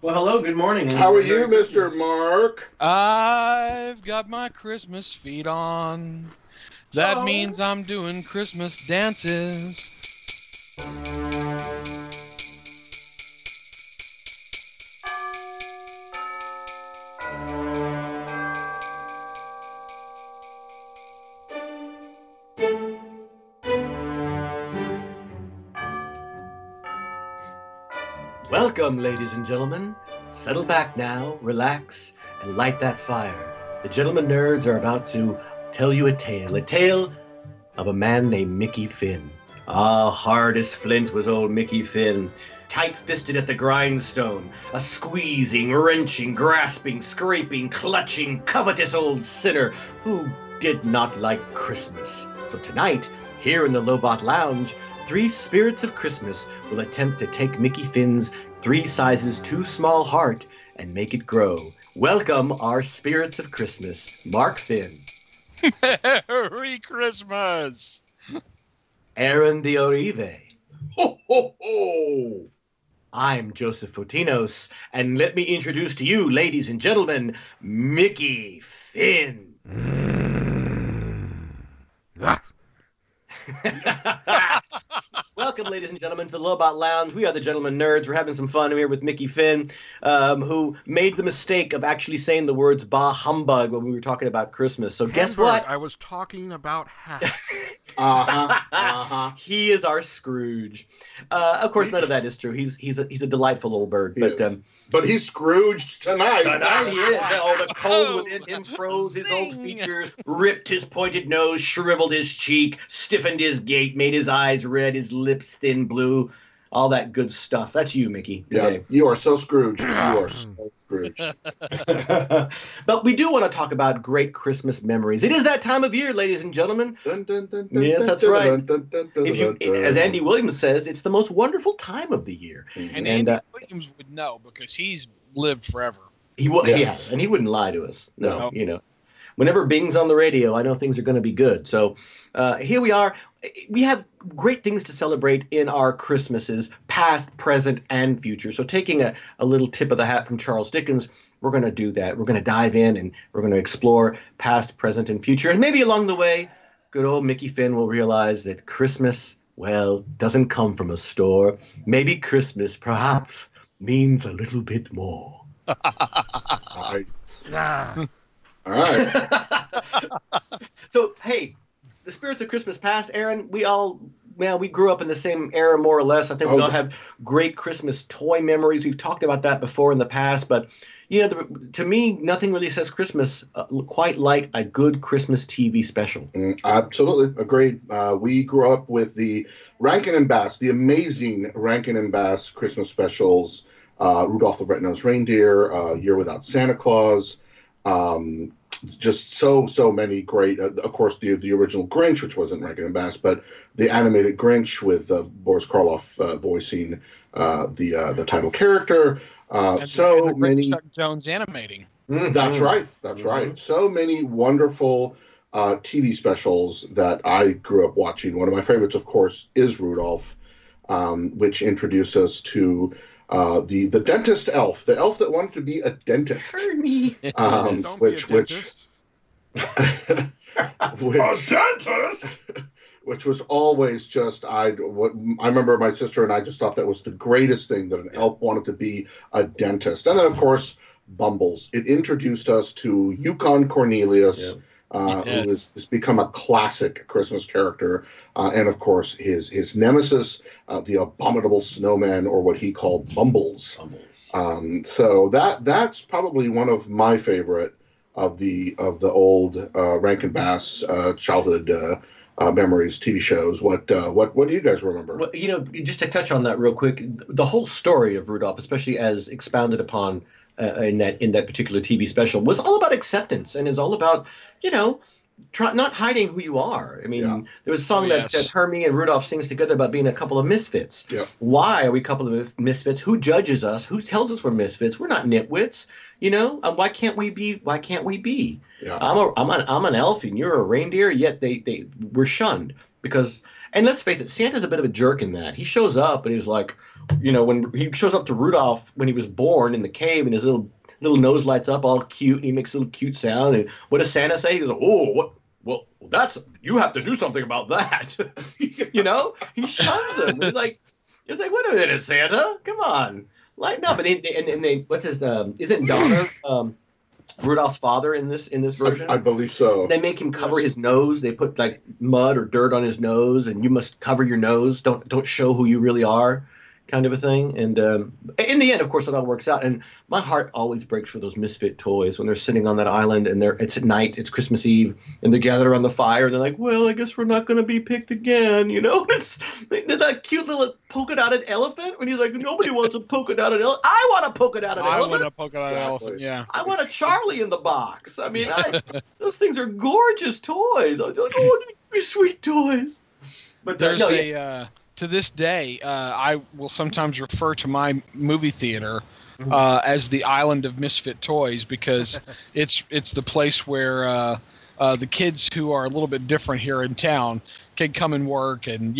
Well, hello, good morning. How are you, Mr. Mark? I've got my Christmas feet on. That Oh. means I'm doing Christmas dances. Welcome, ladies and gentlemen. Settle back now, relax, and light that fire. The gentlemen nerds are about to tell you a tale of a man named Mickey Finn. Hard as flint was old Mickey Finn, tight-fisted at the grindstone, a squeezing, wrenching, grasping, scraping, clutching, covetous old sinner who did not like Christmas. So tonight, here in the Lobot Lounge, three spirits of Christmas will attempt to take Mickey Finn's 3 sizes too small heart and make it grow. Welcome our spirits of Christmas, Mark Finn, Merry Christmas! Aaron Diorive. Ho, ho, ho! I'm Joseph Fotinos, and let me introduce to you, ladies and gentlemen, Mickey Finn. Welcome, ladies and gentlemen, to the Lobot Lounge. We are the Gentlemen Nerds. We're having some fun here with Mickey Finn, who made the mistake of actually saying the words bah humbug when we were talking about Christmas. So guess what? I was talking about hats. He is our Scrooge. Of course, none of that is true. He's a delightful old bird. But he's Scrooged tonight. Tonight he is. Oh, the cold within him froze his old features, ripped his pointed nose, shriveled his cheek, stiffened his gait, made his eyes red, his lips thin blue, all that good stuff. That's you, Mickey. Yeah, you are so Scrooged. You are so Scrooged. But we do want to talk about great Christmas memories. It is that time of year, ladies and gentlemen. Yes, that's right. As Andy Williams says, it's the most wonderful time of the year. And Andy Williams would know because he's lived forever. Yes, and he wouldn't lie to us. No. Whenever Bing's on the radio, I know things are going to be good. So here we are. We have great things to celebrate in our Christmases, past, present, and future. So taking a little tip of the hat from Charles Dickens, we're going to do that. We're going to dive in and we're going to explore past, present, and future. And maybe along the way, good old Mickey Finn will realize that Christmas, well, doesn't come from a store. Maybe Christmas, perhaps, means a little bit more. All right. So, hey, the spirits of Christmas past, Aaron, we grew up in the same era more or less. I think we all have great Christmas toy memories. We've talked about that before in the past, but to me, nothing really says Christmas quite like a good Christmas TV special. Absolutely. Agreed. We grew up with the Rankin and Bass, the amazing Rankin and Bass Christmas specials, Rudolph the Red-Nosed Reindeer, Year Without Santa Claus, just so many great. Of course, the original Grinch, which wasn't Rankin and Bass, but the animated Grinch with Boris Karloff voicing the title character. So many. Chuck Jones animating. Mm-hmm. That's right. That's right. So many wonderful TV specials that I grew up watching. One of my favorites, of course, is Rudolph, which introduced us to the dentist elf, the elf that wanted to be a dentist. Ernie. A dentist? Which was always just, I remember my sister and I just thought that was the greatest thing, that an elf wanted to be a dentist. And then, of course, Bumbles. It introduced us to Yukon Cornelius, who has become a classic Christmas character. And, of course, his nemesis, the abominable snowman, or what he called Bumbles. So that's probably one of my favorite of the old Rankin Bass childhood memories, TV shows. What do you guys remember? Well, just to touch on that real quick, the whole story of Rudolph, especially as expounded upon in that particular TV special, was all about acceptance and is all about, not hiding who you are. I mean, there was a song that Hermie and Rudolph sings together about being a couple of misfits. Yeah. Why are we a couple of misfits? Who judges us? Who tells us we're misfits? We're not nitwits. Why can't we be? Yeah. I'm an elf and you're a reindeer, yet they were shunned because. And let's face it, Santa's a bit of a jerk in that. He shows up and he's like, when he shows up to Rudolph when he was born in the cave, and his little nose lights up, all cute, and he makes a little cute sound. And what does Santa say? He goes, "Oh, what? Well, you have to do something about that." He shuns him. It's like, wait a minute, Santa, come on, lighten up. And they what's his isn't Donner Rudolph's father in this version? I believe so. They make him cover his nose. They put like mud or dirt on his nose, and you must cover your nose. Don't show who you really are, kind of a thing. And in the end, of course, it all works out. And my heart always breaks for those misfit toys when they're sitting on that island and it's at night, it's Christmas Eve, and they're gathered around the fire, and they're like, "Well, I guess we're not going to be picked again," It's that cute little polka dotted elephant when he's like, "Nobody wants a polka dotted elephant. I want a polka dotted elephant. I want a polka dotted elephant. Yeah. I want a Charlie in the box." I mean, those things are gorgeous toys. I was like, "Oh, you sweet toys." But there's to this day, I will sometimes refer to my movie theater as the Island of Misfit Toys, because it's the place where the kids who are a little bit different here in town can come and work and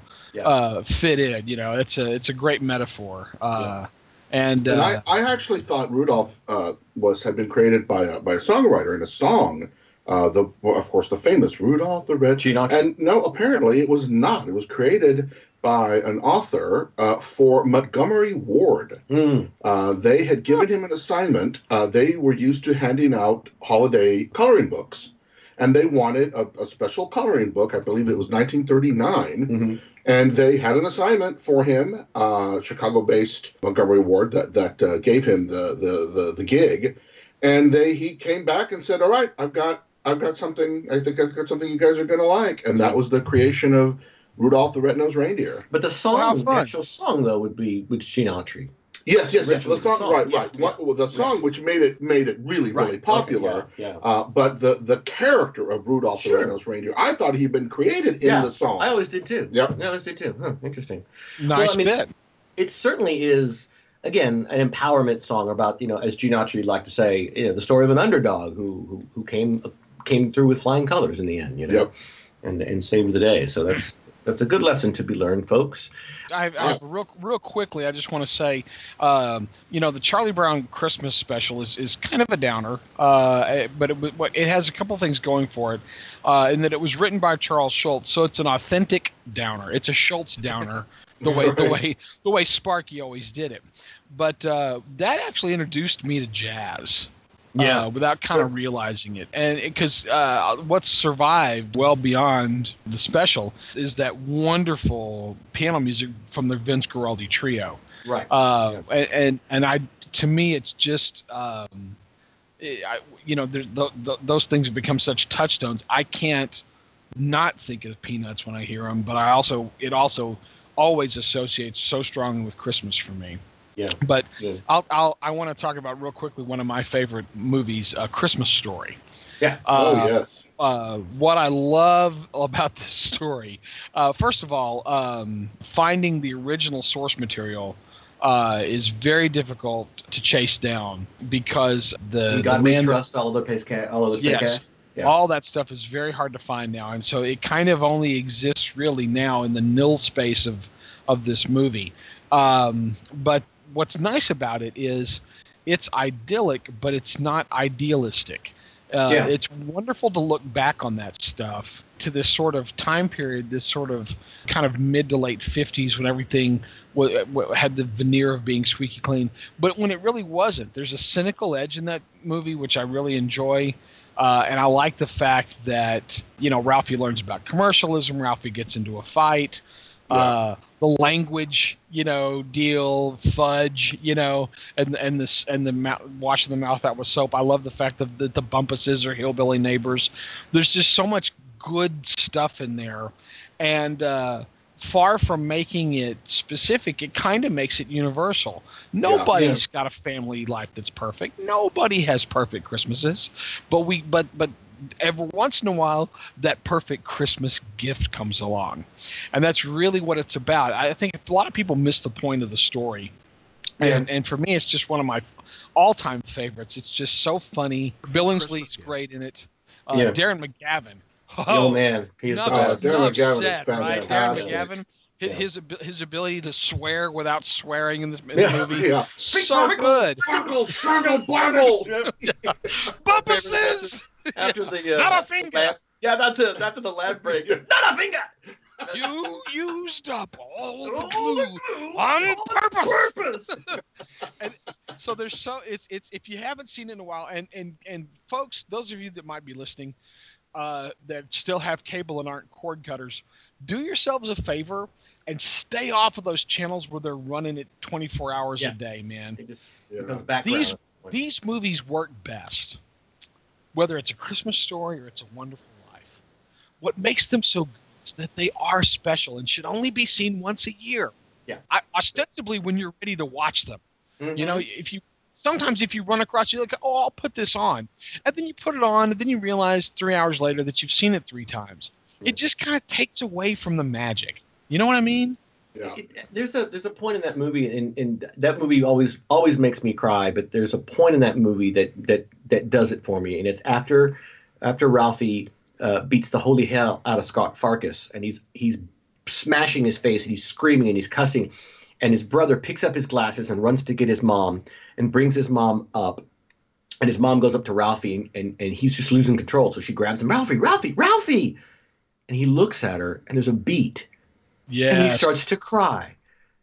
fit in. It's a great metaphor. And I actually thought Rudolph had been created by a songwriter in a song. Of course, the famous Rudolph the Red. And no, apparently it was not. It was created by an author for Montgomery Ward. They had given him an assignment. They were used to handing out holiday coloring books, and they wanted a special coloring book. I believe it was 1939. And they had an assignment for him, Chicago-based Montgomery Ward, that gave him the gig. And he came back and said, "All right, I've got something. I think I've got something you guys are going to like." And that was the creation of Rudolph the Red-Nosed Reindeer. But the actual song though would Gene Autry. Yes. The song, right. The song, which made it really, really popular. Okay, but the character of Rudolph the Red-Nosed Reindeer, I thought he'd been created in the song. I always did too. Yep. I always did too. Huh, interesting. Nice bit. It certainly is. Again, an empowerment song about, as Gene Autry would like to say, the story of an underdog who came through with flying colors in the end, Yep. and saved the day. So that's a good lesson to be learned, folks. Real quickly, I just want to say, the Charlie Brown Christmas special is kind of a downer, but it has a couple things going for it, in that it was written by Charles Schultz, so it's an authentic downer. It's a Schultz downer, the way Sparky always did it. But that actually introduced me to jazz. Without kind of realizing it. And because what's survived well beyond the special is that wonderful piano music from the Vince Guaraldi trio. Right. And to me, it's just, those things have become such touchstones. I can't not think of Peanuts when I hear them, but it also always associates so strongly with Christmas for me. Yeah. But I want to talk about real quickly one of my favorite movies, Christmas Story. Yeah. Yes. What I love about this story, first of all, finding the original source material is very difficult to chase down because you got to trust all of those podcasts. Yes. Yeah. All that stuff is very hard to find now, and so it kind of only exists really now in the nil space of this movie. But what's nice about it is it's idyllic, but it's not idealistic. It's wonderful to look back on that stuff, to this sort of time period, this sort of kind of mid to late 50s when everything had the veneer of being squeaky clean. But when it really wasn't, there's a cynical edge in that movie, which I really enjoy. And I like the fact that, Ralphie learns about commercialism. Ralphie gets into a fight. The language, deal, fudge, and the washing the mouth out with soap. I love the fact that the Bumpuses are hillbilly neighbors. There's just so much good stuff in there, and far from making it specific, it kind of makes it universal. Nobody's got a family life that's perfect. Nobody has perfect Christmases, but every once in a while, that perfect Christmas gift comes along. And that's really what it's about. I think a lot of people miss the point of the story. And for me, it's just one of my all-time favorites. It's just so funny. Billingsley's great in it. Darren McGavin. Oh, man. He is the best. Darren McGavin is fantastic. Right? Darren McGavin. His ability to swear without swearing in this movie. Yeah. So good. Shruggle, boggle. Bumpuses! After the Not a finger! lab- yeah, that's it. After the lab break. Not a finger. You used up all the glue on purpose. And so it's if you haven't seen it in a while, and folks, those of you that might be listening, that still have cable and aren't cord cutters, do yourselves a favor and stay off of those channels where they're running it 24 hours a day, man. It just becomes background. These movies work best, whether it's A Christmas Story or It's a Wonderful Life. What makes them so good is that they are special and should only be seen once a year. Yeah. Ostensibly when you're ready to watch them. Mhm. You know, sometimes if you run across, you're like, oh, I'll put this on. And then you put it on, and then you realize 3 hours later that you've seen it 3 times. It just kind of takes away from the magic. You know what I mean? Yeah. There's a point in that movie, and that movie always makes me cry. But there's a point in that movie that does it for me, and it's after Ralphie beats the holy hell out of Scott Farkas, and he's smashing his face, and he's screaming and he's cussing, and his brother picks up his glasses and runs to get his mom and brings his mom up, and his mom goes up to Ralphie, and he's just losing control, so she grabs him, Ralphie, and he looks at her, and there's a beat. Yeah. And he starts to cry.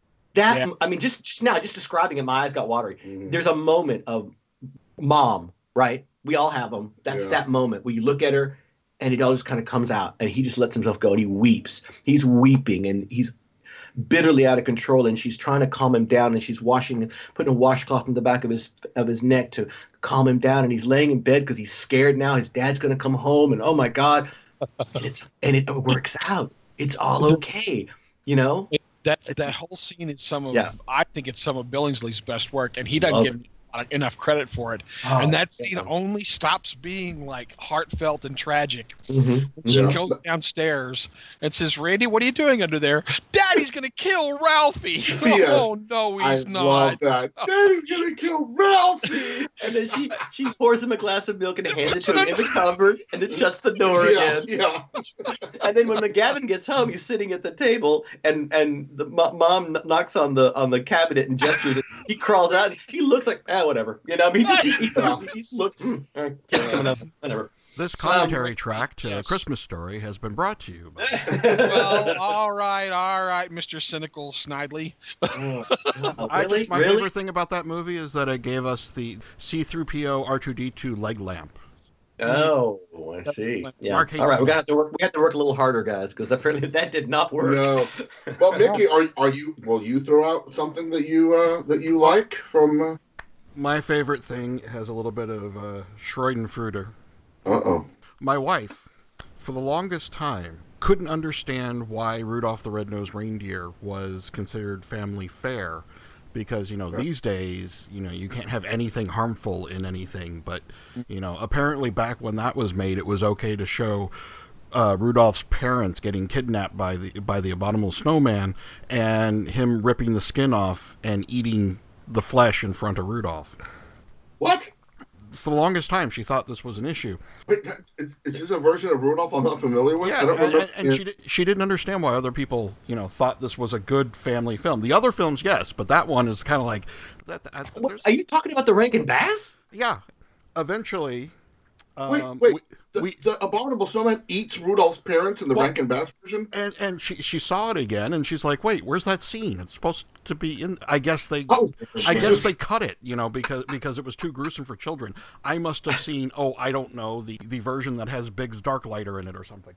I mean, just describing it, my eyes got watery. Mhm. There's a moment of mom, right? We all have them. That's that moment where you look at her and it all just kind of comes out, and he just lets himself go and he weeps. He's weeping and he's bitterly out of control, and she's trying to calm him down, and she's putting a washcloth in the back of his neck to calm him down, and he's laying in bed because he's scared now. His dad's going to come home, and oh my God. And it works out. It's all okay, you know. That whole scene is I think it's some of Billingsley's best work, and he doesn't give enough credit for it. And that scene only stops being like heartfelt and tragic. Mm-hmm. She goes downstairs and says, "Randy, what are you doing under there? Daddy's gonna kill Ralphie." Yes. Oh no, he's not. I love that. Daddy's gonna kill Ralphie. And then she pours him a glass of milk and hands it to him in the cupboard, and then shuts the door again. Yeah. And then when McGavin gets home, he's sitting at the table, and the mom knocks on the cabinet and gestures. He crawls out. He looks like whatever, you know. I mean, he just looks. Kid's coming up, whatever. This commentary track to A Christmas Story has been brought to you by... Well, all right, Mr. Cynical Snidely. My favorite thing about that movie is that it gave us the C-3PO R2-D2 leg lamp. Oh, I see. Yeah. All right, we have to work a little harder, guys, because apparently that did not work. No. Well, Mickey, will you throw out something that you like from? My favorite thing has a little bit of Schadenfreude. Uh-oh. My wife, for the longest time, couldn't understand why Rudolph the Red-Nosed Reindeer was considered family fare, because, these days, you can't have anything harmful in anything, but, apparently back when that was made, it was okay to show Rudolph's parents getting kidnapped by the abominable snowman, and him ripping the skin off and eating the flesh in front of Rudolph. What? For the longest time, she thought this was an issue. Wait, is this a version of Rudolph I'm not familiar with? Yeah, I don't remember. and she didn't understand why other people, thought this was a good family film. The other films, yes, but that one is kind of like... Are you talking about the Rankin Bass? Yeah. Eventually... Wait. The abominable snowman eats Rudolph's parents in the Rankin Bass version? And she saw it again, and she's like, wait, where's that scene? It's supposed to be in... I guess they cut it, because it was too gruesome for children. I must have seen, I don't know, the version that has Biggs Darklighter in it or something.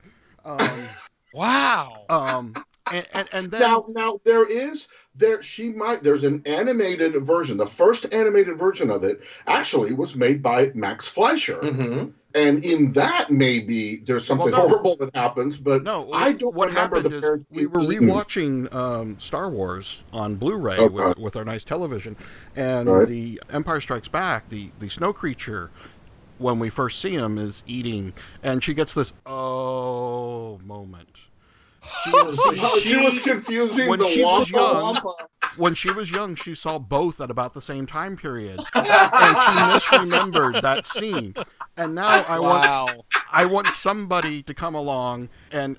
Wow. And then now there's an animated version. The first animated version of it actually was made by Max Fleischer. Mm-hmm. And in that, maybe there's something horrible that happens, but no, I don't what remember happened the is parents. we were rewatching Star Wars on Blu-ray with our nice television, and the Empire Strikes Back, the snow creature, when we first see him, is eating, and she gets this moment. She was confusing when the she was young. Wampa. When she was young, she saw both at about the same time period, and she misremembered that scene. And now I I want somebody to come along and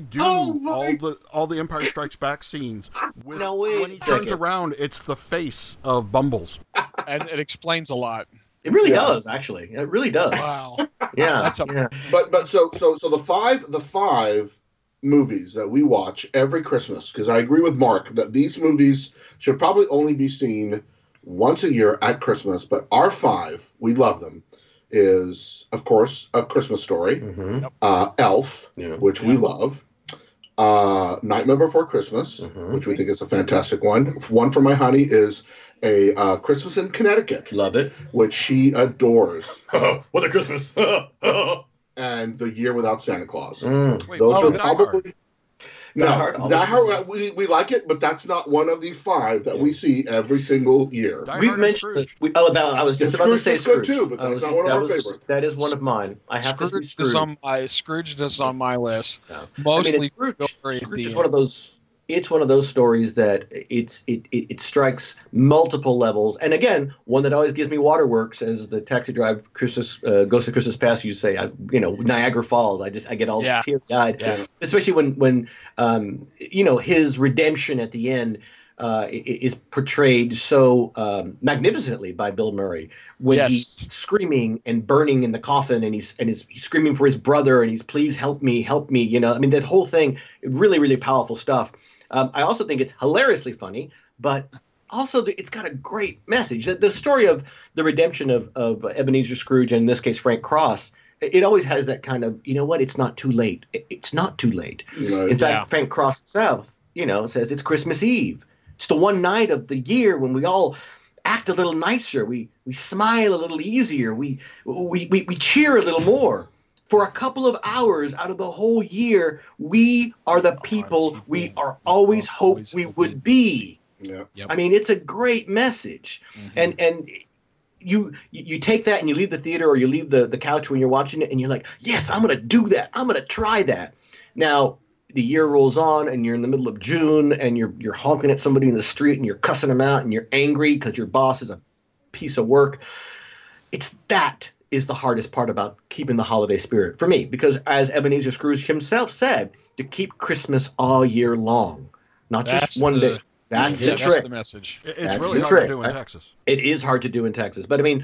redo all the Empire Strikes Back scenes. With, No, wait when he a turns second. around, it's the face of Bumbles. And it explains a lot. It really Yeah. does, actually. It really does. Wow. Yeah. That's a- yeah. But so the five movies that we watch every Christmas, because I agree with Mark that these movies should probably only be seen once a year at Christmas, but our five, we love them, is of course A Christmas Story, Mhm. Elf, Yeah. which we love, Nightmare Before Christmas, Mhm. which we think is a fantastic one. One for my honey is a Christmas in Connecticut, Love it. which she adores, What a Christmas. and The Year Without Santa Claus. Wait, Those oh, are Die Hard. probably no. Die Hard, Die Hard, we like it, but that's not one of the five that we see every single year. Die We've Hard and mentioned Scrooge. I was just Yeah, about to Scrooge say is good Scrooge. too, but that's not one of our favorites. That is one of mine. I have to say Scrooge is on my list. No. Mostly it's Scrooge. Story at Scrooge the is end. one of those. It's one of those stories that it strikes multiple levels, and again, one that always gives me waterworks as the Taxi Drive Christmas Ghost of Christmas Past. You say, Niagara Falls. I get all Yeah. teary eyed, Yeah. especially when his redemption at the end is portrayed so magnificently by Bill Murray when Yes. he's screaming and burning in the coffin, and he's screaming for his brother, and he's please help me. That whole thing, really, really powerful stuff. I also think it's hilariously funny, but also it's got a great message. The story of the redemption of Ebenezer Scrooge, and in this case Frank Cross, it always has that kind of, it's not too late. It's not too late. In fact, Frank Cross himself, says it's Christmas Eve. It's the one night of the year when we all act a little nicer. We smile a little easier. We cheer a little more. For a couple of hours out of the whole year, we are the people we are always hoped we would be. Yeah. Yep. I mean, it's a great message. Mhm. And you take that and you leave the theater or you leave the couch when you're watching it, and you're like, yes, I'm going to do that. I'm going to try that. Now, the year rolls on, and you're in the middle of June, and you're honking at somebody in the street, and you're cussing them out, and you're angry because your boss is a piece of work. That is the hardest part about keeping the holiday spirit for me, because as Ebenezer Scrooge himself said, to keep Christmas all year long, not just one day. That's the trick. That's the message. It's That's really the hard trick, to do in right? Texas. It is hard to do in Texas, but I mean,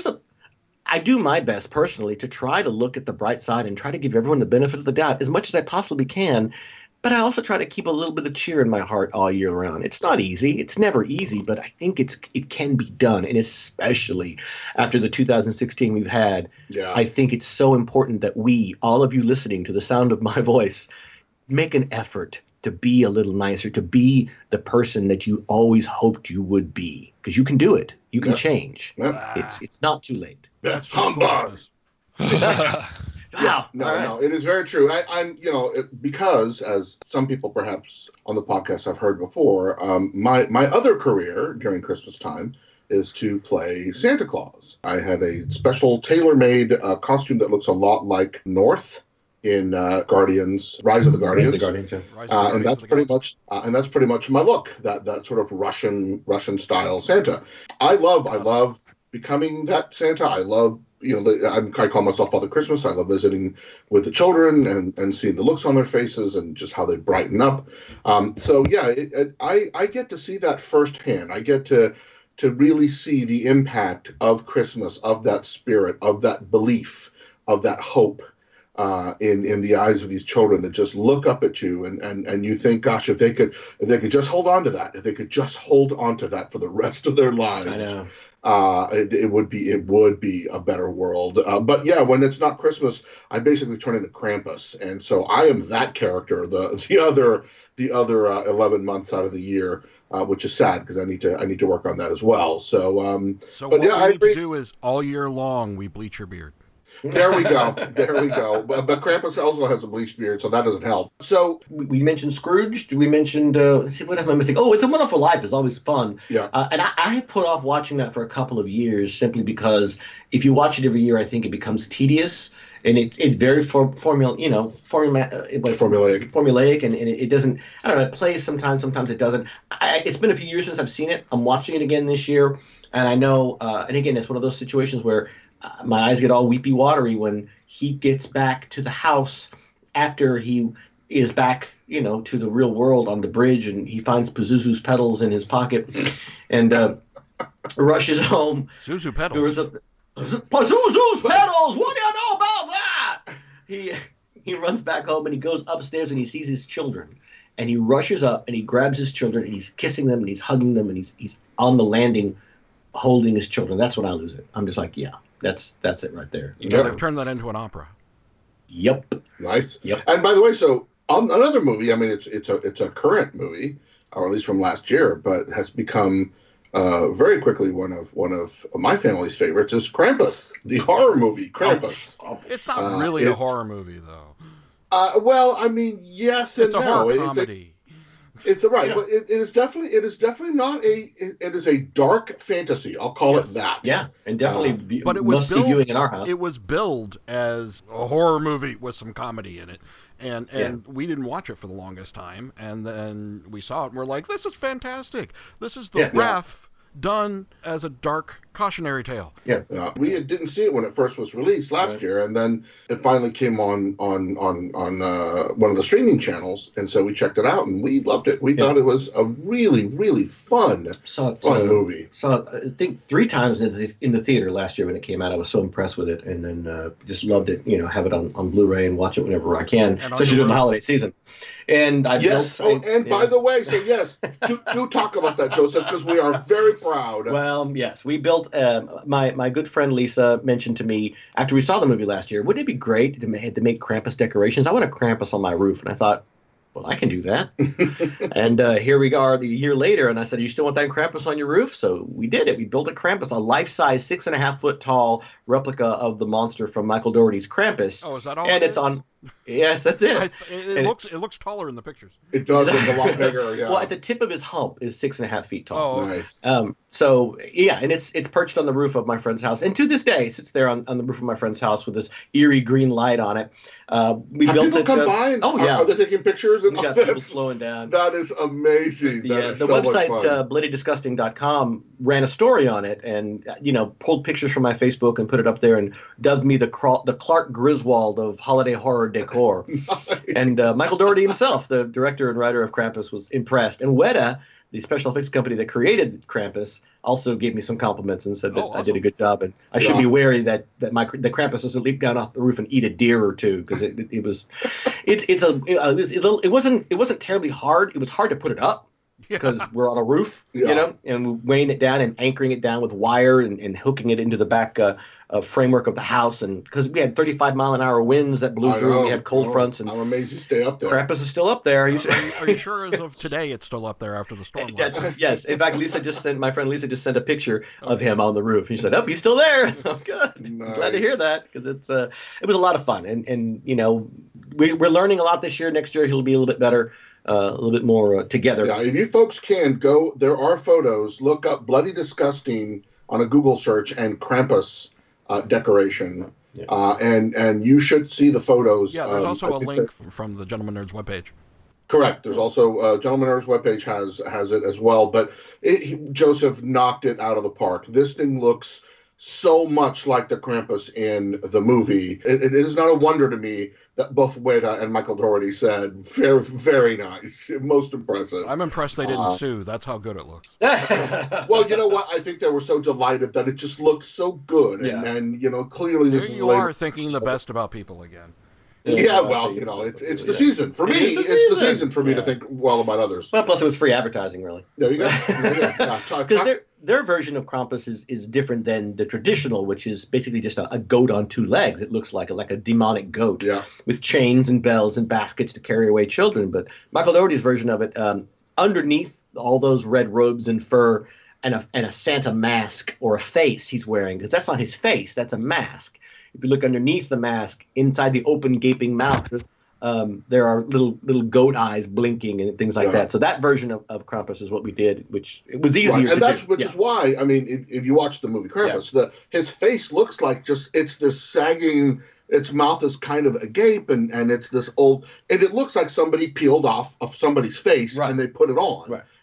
I do my best personally to try to look at the bright side and try to give everyone the benefit of the doubt as much as I possibly can. But I also try to keep a little bit of cheer in my heart all year round. It's not easy. It's never easy, but I think it can be done. And especially after the 2016 we've had, Yeah. I think it's so important that we, all of you listening to the sound of my voice, make an effort to be a little nicer, to be the person that you always hoped you would be. Because you can do it. You can Yep. change. Yeah. It's not too late. That's just Humbug. foolishness. Wow. No, All right. no, it is very true. Because as some people perhaps on the podcast have heard before, my other career during Christmas time is to play Santa Claus. I had a special tailor-made costume that looks a lot like North in Guardians, Rise of the Guardians. The Guardians, yeah. Rise of the And that's Guardians of pretty much my look. That sort of Russian style Santa. I love becoming that Santa. I love, I call myself Father Christmas. I love visiting with the children and seeing the looks on their faces and just how they brighten up. I get to see that firsthand. I get to really see the impact of Christmas, of that spirit, of that belief, of that hope. In the eyes of these children that just look up at you and you think, gosh, if they could just hold on to that, if they could just hold on to that for the rest of their lives, I know. it would be a better world. But yeah, when it's not Christmas, I basically turn into Krampus, and so I am that character. The other 11 months out of the year, which is sad because I need to work on that as well. So what yeah, I we need agree. to do is all year long we bleach your beard. There we go. But Krampus also has a bleached beard, so that doesn't help. So We mentioned Scrooge. We mentioned, let's see, what am I missing? Oh, It's a Wonderful Life is always fun. yeah, And I have put off watching that for a couple of years simply because if you watch it every year, I think it becomes tedious. And it's very formulaic, and it doesn't, I don't know, it plays sometimes it doesn't. It's been a few years since I've seen it. I'm watching it again this year. And I know, and again, it's one of those situations where my eyes get all weepy watery when he gets back to the house after he is back, to the real world on the bridge, and he finds Pazuzu's pedals in his pocket, and rushes home. Zuzu pedals. Pazuzu's pedals. What do you know about that? He runs back home and he goes upstairs and he sees his children, and he rushes up and he grabs his children and he's kissing them and he's hugging them and he's on the landing, holding his children. That's when I lose it. I'm just like, yeah, that's it right there. They've turned that into an opera. Yep. Nice. Yep. And by the way, so on another movie, I mean, it's a current movie, or at least from last year, but has become very quickly one of my family's favorites is Krampus, the horror movie Krampus. It's not really a horror movie, though. Well, I mean, yes and no. It's a horror comedy. It's right, but it is definitely not it is a dark fantasy. I'll call it that. Yeah, and definitely but it was must see viewing in our house. It was billed as a horror movie with some comedy in it. And we didn't watch it for the longest time, and then we saw it and we're like, this is fantastic. This is the Ref done as a dark cautionary tale. Yeah. We didn't see it when it first was released last year, and then it finally came on one of the streaming channels, and so we checked it out and we loved it. We thought it was a really, really fun movie. Saw I think 3 times in the theater last year when it came out. I was so impressed with it, and then just loved it. Have it on Blu-ray and watch it whenever I can, especially during the holiday season. And by the way, so yes, do talk about that, Joseph, because we are very proud. Well, yes, we built. My good friend Lisa mentioned to me after we saw the movie last year, wouldn't it be great to make Krampus decorations? I want a Krampus on my roof, and I thought, well, I can do that. And here we are, a year later, and I said, you still want that Krampus on your roof? So we did it. We built a Krampus, a life-size 6.5-foot tall replica of the monster from Michael Dougherty's Krampus. Oh, is that all? And it's on. Yes, that's it. It looks taller in the pictures. It does. It's a lot bigger. Yeah. Well, at the tip of his hump is 6.5 feet tall. Oh, nice. So yeah, and it's perched on the roof of my friend's house, and to this day sits there on the roof of my friend's house with this eerie green light on it. We Have built people it. Come by and are they taking pictures? And we got people slowing down. That is amazing. The website bloodydisgusting.com ran a story on it, and pulled pictures from my Facebook and put it up there, and dubbed me the Clark Griswold of holiday horror decor. And Michael Dougherty himself, the director and writer of Krampus, was impressed. And Weta, the special effects company that created Krampus, also gave me some compliments and said that I did a good job. And I should be wary that the Krampus doesn't leap down off the roof and eat a deer or two, because it wasn't terribly hard. It was hard to put it up because we're on a roof, and weighing it down and anchoring it down with wire and hooking it into the back framework of the house, and because we had 35-mile-an-hour winds that blew through, and we had cold fronts. And I'm amazed you stay up there. Krampus is still up there. Are you sure as of today it's still up there after the storm? Yes. In fact, my friend Lisa just sent a picture of him on the roof. He said, "Oh, he's still there." Oh, good. Nice. Glad to hear that, because it was a lot of fun, and we're learning a lot this year. Next year he'll be a little bit better. A little bit more together. Yeah, if you folks can go, there are photos. Look up Bloody Disgusting on a Google search and Krampus decoration, and you should see the photos. Yeah, there's also a link from the Gentleman Nerds webpage. Correct. There's also Gentleman Nerds webpage has it as well. But Joseph knocked it out of the park. This thing looks so much like the Krampus in the movie. It is not a wonder to me that both Weta and Michael Dougherty said, very, very nice, most impressive. I'm impressed they didn't sue. That's how good it looks. Well, you know what? I think they were so delighted that it just looked so good. Yeah. And clearly There this is... you are thinking the best about people again. Yeah, well, it's the season. For me, it's the season for me to think well about others. Well, plus it was free advertising, really. There you go. Because their version of Krampus is different than the traditional, which is basically just a goat on 2 legs. It looks like a demonic goat with chains and bells and baskets to carry away children. But Michael Dougherty's version of it, underneath all those red robes and fur and a Santa mask or a face he's wearing, because that's not his face, that's a mask. If you look underneath the mask, inside the open gaping mouth, there are little goat eyes blinking and things like that. So that version of Krampus is what we did, which it was easier to do. Which is why, I mean, if you watch the movie Krampus, his face looks like it's this sagging, its mouth is kind of agape, and it's this old, and it looks like somebody peeled off of somebody's face and they put it on. Right.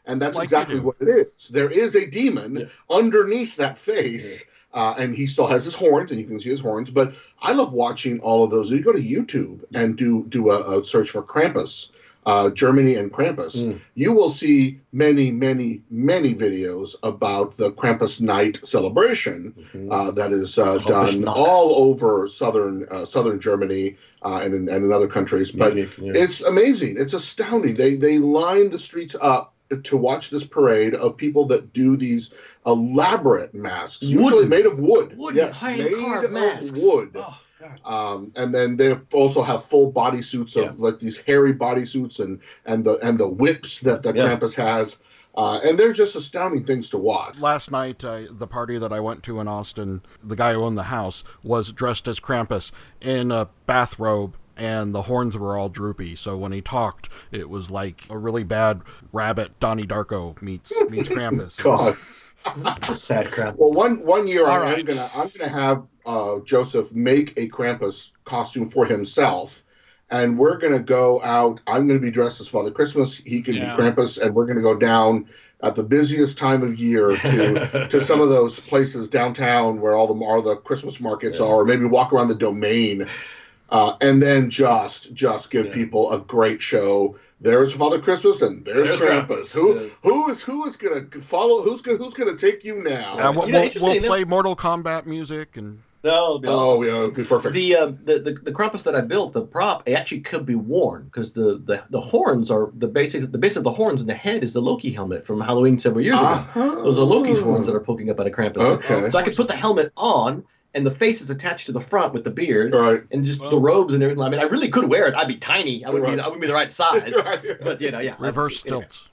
And that's Like exactly you do. what it is. There is a demon underneath that face. And he still has his horns, and you can see his horns. But I love watching all of those. You go to YouTube and do a search for Krampus, Germany and Krampus. You will see many, many, many videos about the Krampus Night celebration that is done all over southern Germany and in other countries. But it's amazing. It's astounding. They line the streets up to watch this parade of people that do these elaborate masks, usually made of wood. Yes, made of masks. wood. Oh, and then they also have full bodysuits of like these hairy bodysuits and the whips that the Krampus has. And they're just astounding things to watch. Last night, the party that I went to in Austin, the guy who owned the house was dressed as Krampus in a bathrobe, and the horns were all droopy. So when he talked, it was like a really bad rabbit Donnie Darko meets Krampus. God. Sad Krampus. Well, one year I'm gonna have Joseph make a Krampus costume for himself, and we're gonna go out. I'm gonna be dressed as Father Christmas. He can be Krampus, and we're gonna go down at the busiest time of year to some of those places downtown where all the Christmas markets are, or maybe walk around the Domain, and then just give people a great show. There's Father Christmas and there's Krampus. Who is gonna follow? Who's gonna take you now? We'll play Mortal Kombat music and. It'd be perfect. The Krampus that I built, the prop, it actually could be worn because the horns are the base of the horns, and the head is the Loki helmet from Halloween several years ago. Those are Loki's horns that are poking up out of Krampus. Okay. So I could put the helmet on, and the face is attached to the front with the beard, and just the robes and everything. I mean, I really could wear it. I'd be tiny. I wouldn't be the right size. But reverse stilts.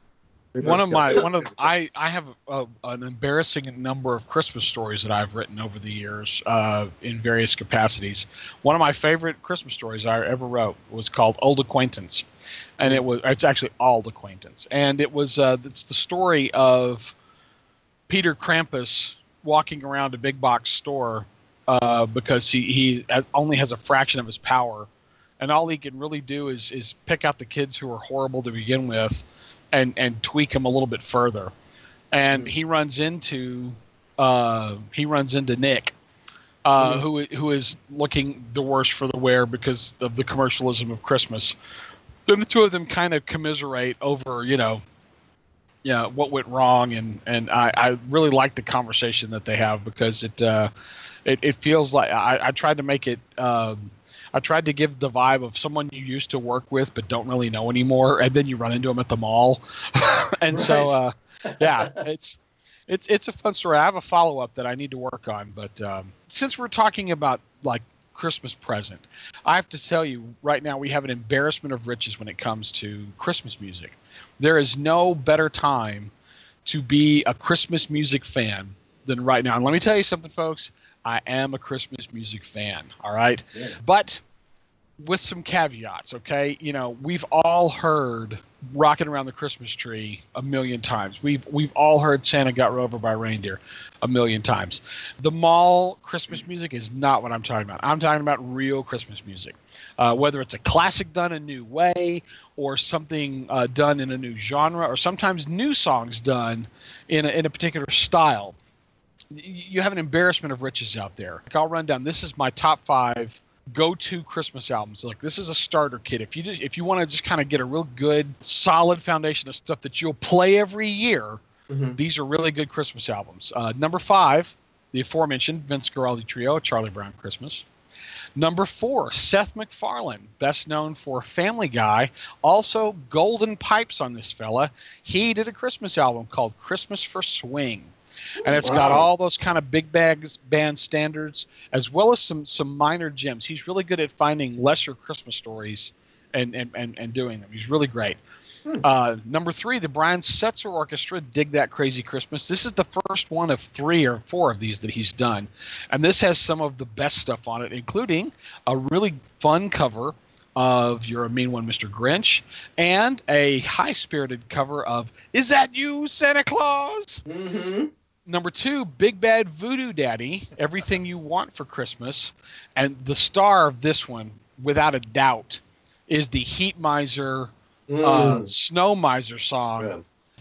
I have an embarrassing number of Christmas stories that I've written over the years in various capacities. One of my favorite Christmas stories I ever wrote was called Old Acquaintance, and it's actually Auld Acquaintance, and it's the story of Peter Krampus walking around a big box store because he only has a fraction of his power, and all he can really do is pick out the kids who are horrible to begin with. And tweak them a little bit further, and he runs into Nick, who is looking the worse for the wear because of the commercialism of Christmas. Then the two of them kind of commiserate over what went wrong, and I really like the conversation that they have because it feels like I tried to make it. I tried to give the vibe of someone you used to work with but don't really know anymore, and then you run into them at the mall. And so, it's a fun story. I have a follow-up that I need to work on, but since we're talking about like Christmas present, I have to tell you right now we have an embarrassment of riches when it comes to Christmas music. There is no better time to be a Christmas music fan than right now. And let me tell you something, folks. I am a Christmas music fan, all right? Yeah. But with some caveats, okay? We've all heard Rocking Around the Christmas Tree a million times. We've all heard Santa Got Run Over by Reindeer a million times. The mall Christmas music is not what I'm talking about. I'm talking about real Christmas music. Whether it's a classic done a new way or something done in a new genre or sometimes new songs done in a particular style. You have an embarrassment of riches out there. I'll run down. This is my top 5 go-to Christmas albums. Like, this is a starter kit. If you want to just kind of get a real good, solid foundation of stuff that you'll play every year, these are really good Christmas albums. Number 5, the aforementioned Vince Guaraldi Trio, Charlie Brown Christmas. Number 4, Seth MacFarlane, best known for Family Guy. Also, golden pipes on this fella. He did a Christmas album called Christmas for Swing. And it's got all those kind of big band standards, as well as some minor gems. He's really good at finding lesser Christmas stories and doing them. He's really great. Number 3, the Brian Setzer Orchestra, Dig That Crazy Christmas. This is the first one of 3 or 4 of these that he's done. And this has some of the best stuff on it, including a really fun cover of You're a Mean One, Mr. Grinch, and a high-spirited cover of Is That You, Santa Claus? Mm-hmm. Number 2, Big Bad Voodoo Daddy, Everything You Want for Christmas. And the star of this one, without a doubt, is the Heat Miser, Snow Miser song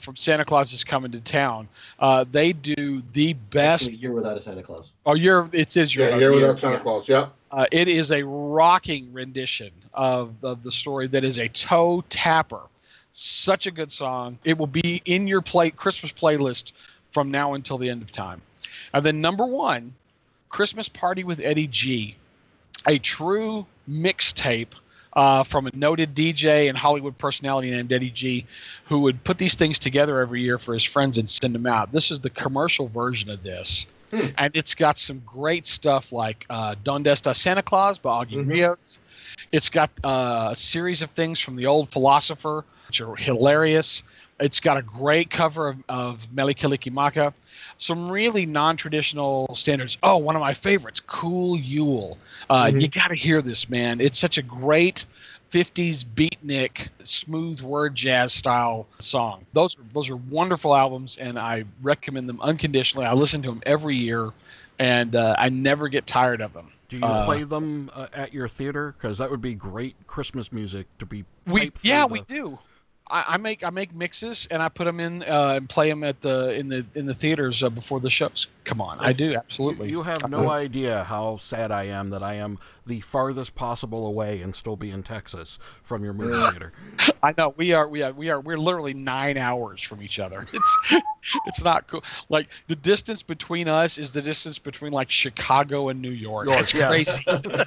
from Santa Claus is Coming to Town. They do the best. Actually, Year Without a Santa Claus. Oh, it is your Year Without Santa Claus. Yep. It is a rocking rendition of the story that is a toe tapper. Such a good song. It will be in your Christmas playlist from now until the end of time. And then number 1, Christmas Party with Eddie G, a true mixtape from a noted DJ and Hollywood personality named Eddie G, who would put these things together every year for his friends and send them out. This is the commercial version of this. And it's got some great stuff like Donde Está Santa Claus by Augie Rios. It's got a series of things from The Old Philosopher, which are hilarious. It's got a great cover of Mele Kalikimaka. Some really non-traditional standards. Oh, one of my favorites, Cool Yule. You got to hear this, man. It's such a great 50s beatnik, smooth word jazz style song. Those are wonderful albums, and I recommend them unconditionally. I listen to them every year, and I never get tired of them. Do you play them at your theater? Because that would be great Christmas music to be. We do. I make mixes and I put them in and play them in the theaters before the shows come on. I do, absolutely. You have no idea how sad I am that I am the farthest possible away and still be in Texas from your movie theater. I know we're literally 9 hours from each other. It's not cool. Like the distance between us is the distance between like Chicago and New York. It's crazy.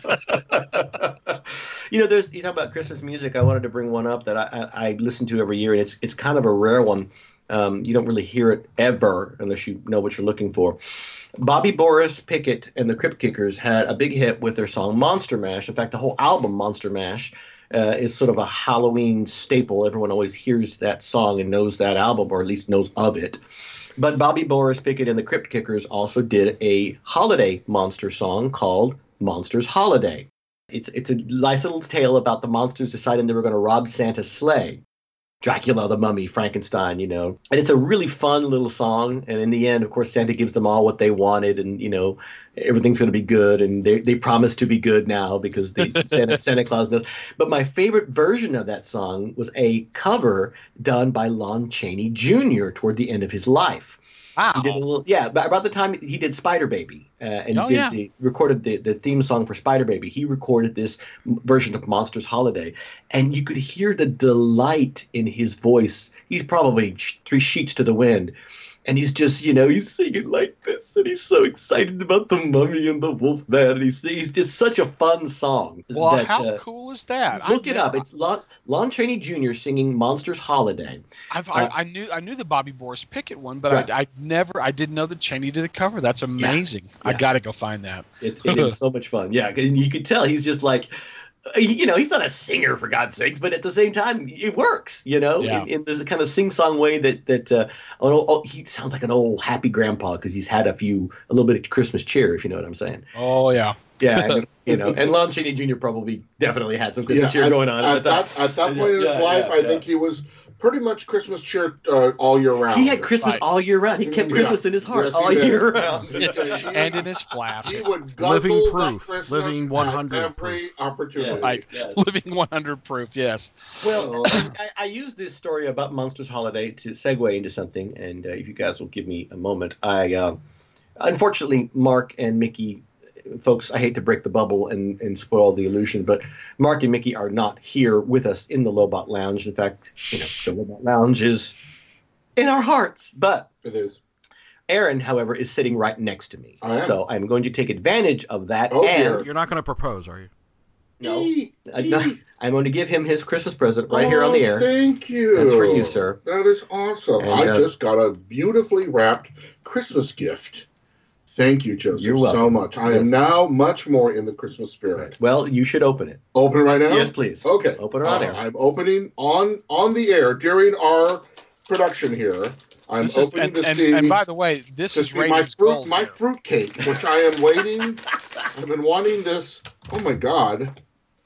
You talk about Christmas music. I wanted to bring one up that I listen to every year, and it's kind of a rare one. You don't really hear it ever unless you know what you're looking for. Bobby Boris Pickett and the Crypt Kickers had a big hit with their song Monster Mash. In fact, the whole album Monster Mash is sort of a Halloween staple. Everyone always hears that song and knows that album, or at least knows of it. But Bobby Boris Pickett and the Crypt Kickers also did a holiday monster song called Monster's Holiday. It's a nice little tale about the monsters deciding they were going to rob Santa's sleigh. Dracula, the Mummy, Frankenstein, And it's a really fun little song. And in the end, of course, Santa gives them all what they wanted, and, everything's going to be good. And they promise to be good now because Santa Claus does. But my favorite version of that song was a cover done by Lon Chaney Jr. toward the end of his life. Wow. He did about the time he did Spider Baby, recorded the theme song for Spider Baby. He recorded this version of Monsters Holiday, and you could hear the delight in his voice. He's probably 3 sheets to the wind, and he's just, he's singing like this, and he's so excited about the mummy and the wolfman, and he's just such a fun song. Well, how cool is that? Look it up. It's Lon Chaney Jr. singing Monsters Holiday. I knew the Bobby Boris Pickett one, but right. I didn't know that Chaney did a cover. That's amazing. Yeah. I got to go find that. It is so much fun. Yeah, and you could tell he's just like, he's not a singer for God's sakes, but at the same time, it works, in this kind of sing-song way that he sounds like an old happy grandpa because he's had a little bit of Christmas cheer, if you know what I'm saying. Oh, yeah. Yeah, and Lon Chaney Jr. probably definitely had some Christmas cheer going on at the time. At that point in his life, I think he was pretty much Christmas cheer all year round. He had Christmas all year round. He kept Christmas in his heart all year round. And in his flask. He would living proof. Living 100 every proof. opportunity. Right. Living 100 proof, yes. Well, I used this story about Monsters Holiday to segue into something, and if you guys will give me a moment. Unfortunately, Mark and Mickey, folks, I hate to break the bubble and spoil the illusion, but Mark and Mickey are not here with us in the Lobot Lounge. In fact, the Lobot Lounge is in our hearts. But it is. Aaron, however, is sitting right next to me. So I'm going to take advantage of that. And you're not going to propose, are you? No. I'm going to give him his Christmas present right here on the air. Thank you. That's for you, sir. That is awesome. And, I just got a beautifully wrapped Christmas gift. Thank you, Joseph, so much. I am now much more in the Christmas spirit. Right. Well, you should open it. Open it right now? Yes, please. Okay. Open it on air. I'm opening on the air during our production here. I'm opening to see. And by the way, this is my fruit cake, which I am waiting. I've been wanting this. Oh my God!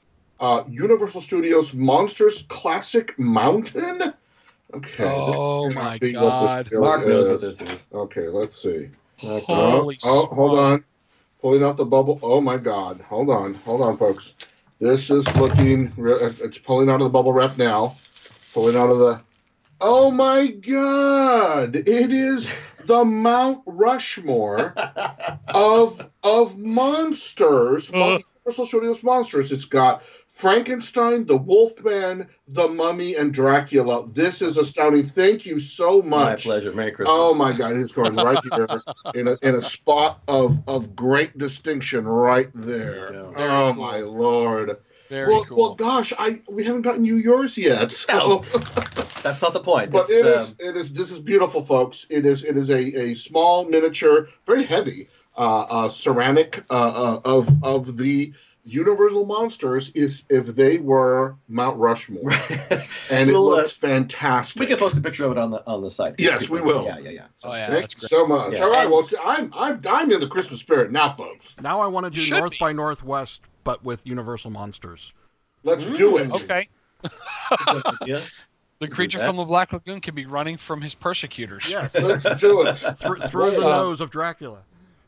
Universal Studios Monsters Classic Mountain. Okay. Oh my God! Mark knows what this is. Okay, let's see. Holy hold on. Pulling out the bubble. Oh my God! Hold on, folks. This is looking. It's pulling out of the bubble wrap now. Pulling out of the Oh my God! It is the Mount Rushmore of monsters. Universal Studios monsters. It's got Frankenstein, the Wolfman, the Mummy, and Dracula. This is astounding. Thank you so much. My pleasure. Merry Christmas. Oh my God, it's going right here in a spot of great distinction right there. Oh cool. my Lord. Very cool. Well, gosh, we haven't gotten you yours yet. So. No, that's not the point. But it is. This is beautiful, folks. It is a small miniature, very heavy ceramic of the Universal monsters. Is if they were Mount Rushmore, and it looks fantastic. We can post a picture of it on the site. Yes, we will. Yeah. Oh yeah, Thanks so much. Yeah. All right, well, I'm in the Christmas spirit now, folks. Now I want to do North by Northwest, but with Universal monsters. Let's do it. Okay. Yeah. The creature from the Black Lagoon can be running from his persecutors. Yes. Let's do it. Through the nose of Dracula.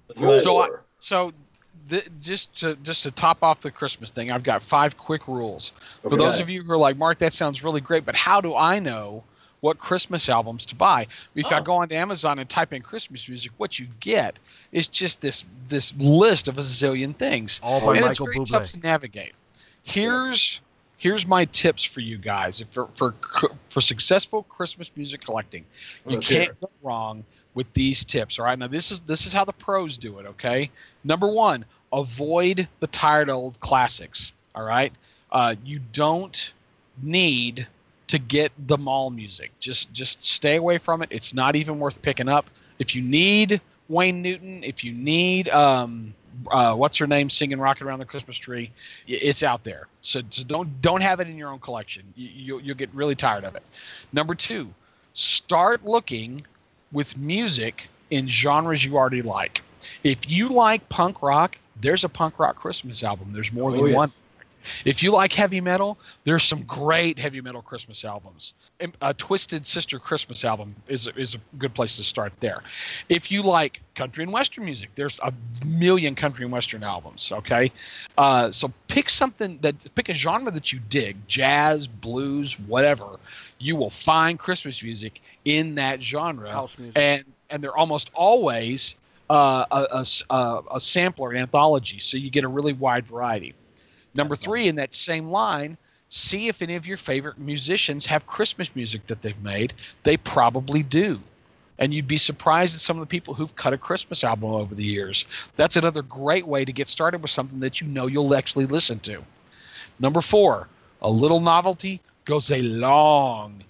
Just to top off the Christmas thing, I've got 5 quick rules. For those of you who are like, Mark, that sounds really great, but how do I know what Christmas albums to buy? If I go onto Amazon and type in Christmas music, what you get is just this list of a zillion things. All by and Michael it's very Bublé. tough to navigate. Here's my tips for you guys for successful Christmas music collecting. You can't go wrong with these tips. All right. Now this is how the pros do it. Okay. Number 1, avoid the tired old classics. All right. You don't need to get the mall music. Just stay away from it. It's not even worth picking up. If you need Wayne Newton, if you need what's her name singing "Rockin' Around the Christmas Tree," it's out there. So don't have it in your own collection. You'll get really tired of it. Number 2, start looking with music in genres you already like. If you like punk rock, there's a punk rock Christmas album. There's more than one. If you like heavy metal, there's some great heavy metal Christmas albums. A Twisted Sister Christmas album is a good place to start there. If you like country and western music, there's a million country and western albums. Okay, so pick a genre that you dig, jazz, blues, whatever. You will find Christmas music in that genre, House music. and they're almost always a sampler, an anthology, so you get a really wide variety. Number 3, in that same line, see if any of your favorite musicians have Christmas music that they've made. They probably do. And you'd be surprised at some of the people who've cut a Christmas album over the years. That's another great way to get started with something that you know you'll actually listen to. Number 4, a little novelty goes a long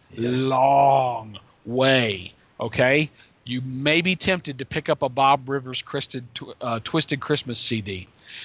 way. Okay? You may be tempted to pick up a Bob Rivers Twisted Christmas CD.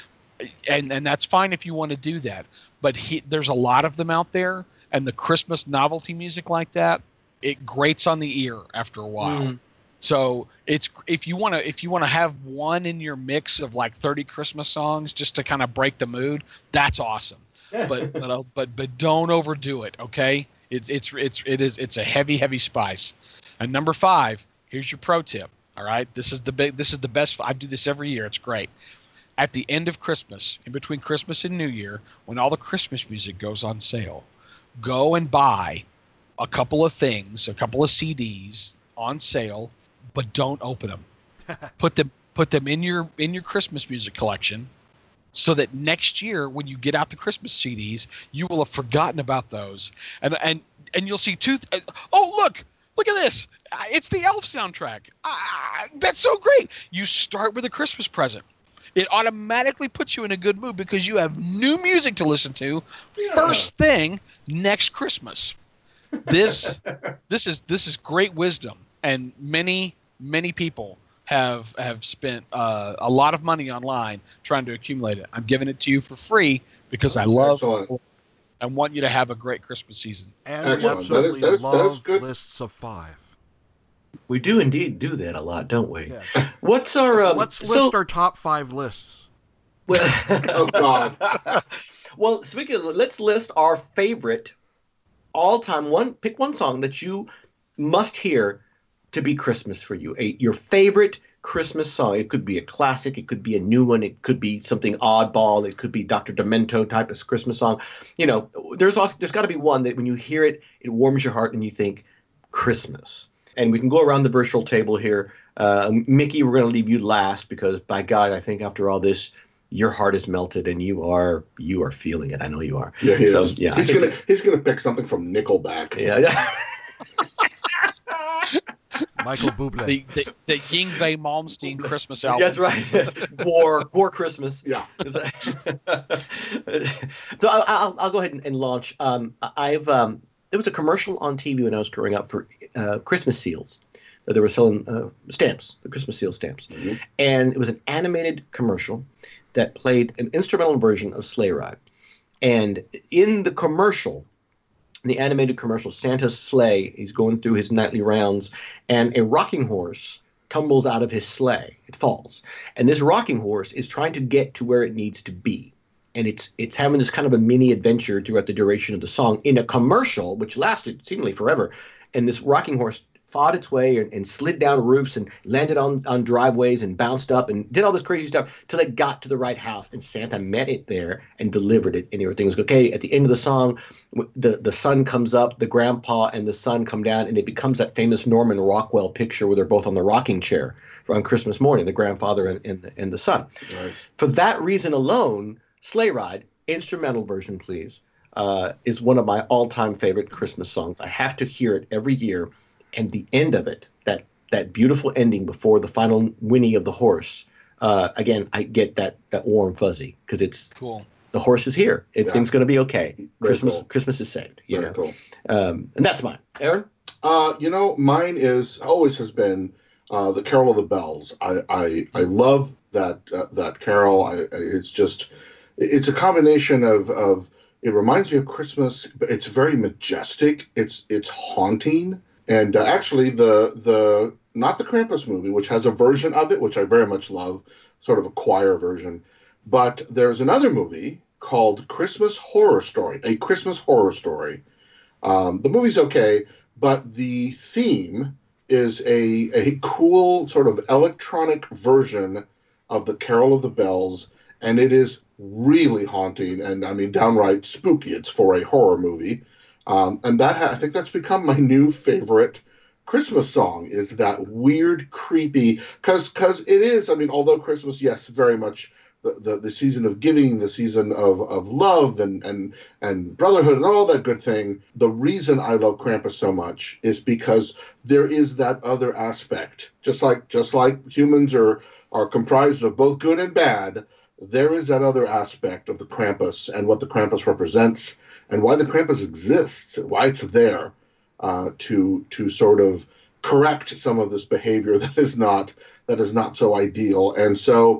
And that's fine if you want to do that. But there's a lot of them out there, and the Christmas novelty music like that, it grates on the ear after a while. Mm. So it's if you want to have one in your mix of like 30 Christmas songs just to kind of break the mood, that's awesome. But don't overdo it, okay? It's a heavy spice. And number 5, here's your pro tip. All right, this is the best. I do this every year. It's great. At the end of Christmas, in between Christmas and New Year, when all the Christmas music goes on sale, go and buy a couple of things, a couple of CDs on sale, but don't open them. Put them in your Christmas music collection, so that next year when you get out the Christmas CDs, you will have forgotten about those, and you'll see look at this. It's the Elf soundtrack. That's so great. You start with a Christmas present. It automatically puts you in a good mood because you have new music to listen to first thing next Christmas. This is great wisdom, and many people have spent a lot of money online trying to accumulate it. I'm giving it to you for free because I want you to have a great Christmas season. And we absolutely love lists of 5. We do indeed do that a lot, don't we? Yeah. What's our let's list our top 5 lists. Well, oh God. Well, let's list our favorite all-time pick one song that you must hear to be Christmas for you. Your favorite Christmas song. It could be a classic, it could be a new one, it could be something oddball, it could be Dr. Demento type of Christmas song. You know, there's got to be one that when you hear it, it warms your heart and you think Christmas. And we can go around the virtual table here. Mickey, we're going to leave you last because, by God, I think after all this, your heart is melted and you are feeling it. I know you are. Yeah, he is. Yeah, he's gonna pick something from Nickelback. Yeah. Michael Bublé. The Yngwie Malmsteen Christmas album. That's right. War Christmas. Yeah. So I'll go ahead and launch. There was a commercial on TV when I was growing up for Christmas seals. They were selling stamps, the Christmas seal stamps. Mm-hmm. And it was an animated commercial that played an instrumental version of Sleigh Ride. And in the commercial, in the animated commercial, Santa's sleigh, he's going through his nightly rounds, and a rocking horse tumbles out of his sleigh. It falls. And this rocking horse is trying to get to where it needs to be. And it's having this kind of a mini adventure throughout the duration of the song in a commercial, which lasted seemingly forever. And this rocking horse fought its way and slid down roofs and landed on driveways and bounced up and did all this crazy stuff till it got to the right house. And Santa met it there and delivered it. And everything was okay. At the end of the song, the sun comes up, the grandpa and the son come down, and it becomes that famous Norman Rockwell picture where they're both on the rocking chair on Christmas morning, the grandfather and the son. Nice. For that reason alone, Sleigh Ride, instrumental version, please, is one of my all-time favorite Christmas songs. I have to hear it every year. And the end of it, that beautiful ending before the final whinny of the horse, again, I get that warm fuzzy because it's cool. The horse is here. Everything's going to be okay. Christmas is saved. Very cool. And that's mine. Aaron? Mine always has been the Carol of the Bells. I love that carol. It's a combination of it reminds me of Christmas, but it's very majestic. It's haunting. And actually, the not the Krampus movie, which has a version of it, which I very much love, sort of a choir version, but there's another movie called Christmas Horror Story, a Christmas horror story. The movie's okay, but the theme is a cool sort of electronic version of the Carol of the Bells, and it is really haunting and, I mean, downright spooky. It's for a horror movie. And I think that's become my new favorite Christmas song, is that weird, creepy, because it is, I mean, although Christmas, yes, very much the season of giving, the season of love and brotherhood and all that good thing, the reason I love Krampus so much is because there is that other aspect. Just like humans are comprised of both good and bad, there is that other aspect of the Krampus and what the Krampus represents, and why the Krampus exists, why it's there to sort of correct some of this behavior that is not so ideal. And so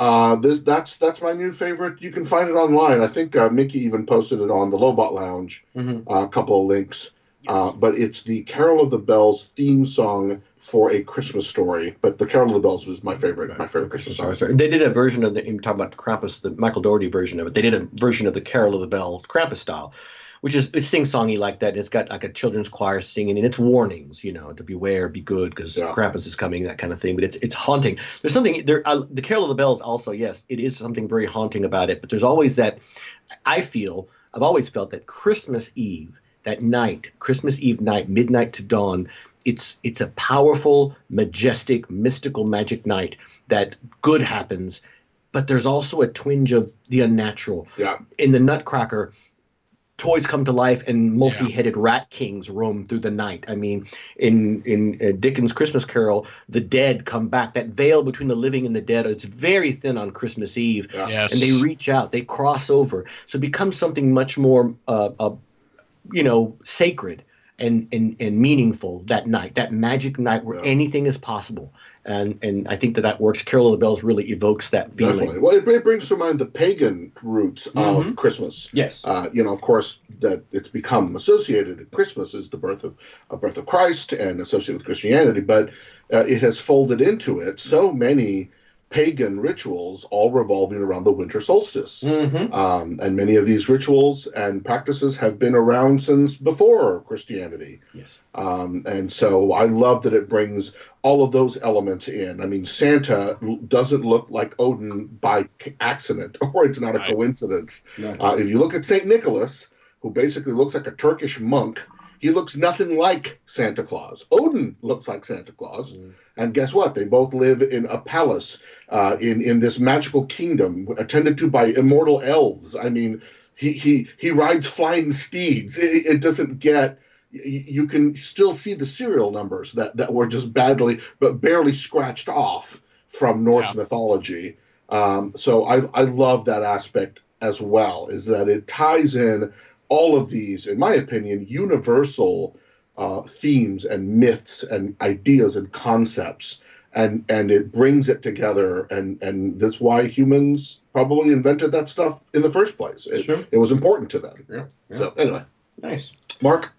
that's my new favorite. You can find it online. I think Mickey even posted it on the Lobot Lounge, a couple of links. Yes. But it's the Carol of the Bells theme song for A Christmas Story. But the Carol of the Bells was my favorite Christmas song. They did a version of you talk about Krampus, the Michael Dougherty version of it. They did a version of the Carol of the Bells Krampus style, which is sing-songy like that. It's got like a children's choir singing, and it's warnings, to beware, be good, because Krampus is coming, that kind of thing. But it's haunting. There's something there. The Carol of the Bells also, yes, it is something very haunting about it. But there's always that. I've always felt that Christmas Eve, that night, Christmas Eve night, midnight to dawn, it's a powerful, majestic, mystical, magic night that good happens, but there's also a twinge of the unnatural. Yeah. In the Nutcracker, toys come to life and multi-headed rat kings roam through the night. I mean, in Dickens' Christmas Carol, the dead come back. That veil between the living and the dead, it's very thin on Christmas Eve. Yeah. Yes. And they reach out, they cross over. So it becomes something much more, sacred and meaningful that night, that magic night where anything is possible. And I think that works. Carol of the Bells really evokes that feeling. Definitely. Well, it brings to mind the pagan roots of Christmas. Yes. Of course, that it's become associated. Christmas is the birth of Christ and associated with Christianity, but it has folded into it so many pagan rituals, all revolving around the winter solstice. Mm-hmm. And many of these rituals and practices have been around since before Christianity. Yes. And so I love that it brings all of those elements in. I mean, Santa doesn't look like Odin by accident, or it's not a coincidence. No. If you look at St. Nicholas, who basically looks like a Turkish monk, He looks nothing like Santa Claus. Odin looks like Santa Claus. And guess what? They both live in a palace in this magical kingdom attended to by immortal elves. I mean, he rides flying steeds. It doesn't get... You can still see the serial numbers that were just barely scratched off from Norse mythology. So I love that aspect as well, is that it ties in all of these, in my opinion, universal themes and myths and ideas and concepts, and it brings it together, and that's why humans probably invented that stuff in the first place. It was important to them. Yeah. So anyway, Nice. Mark?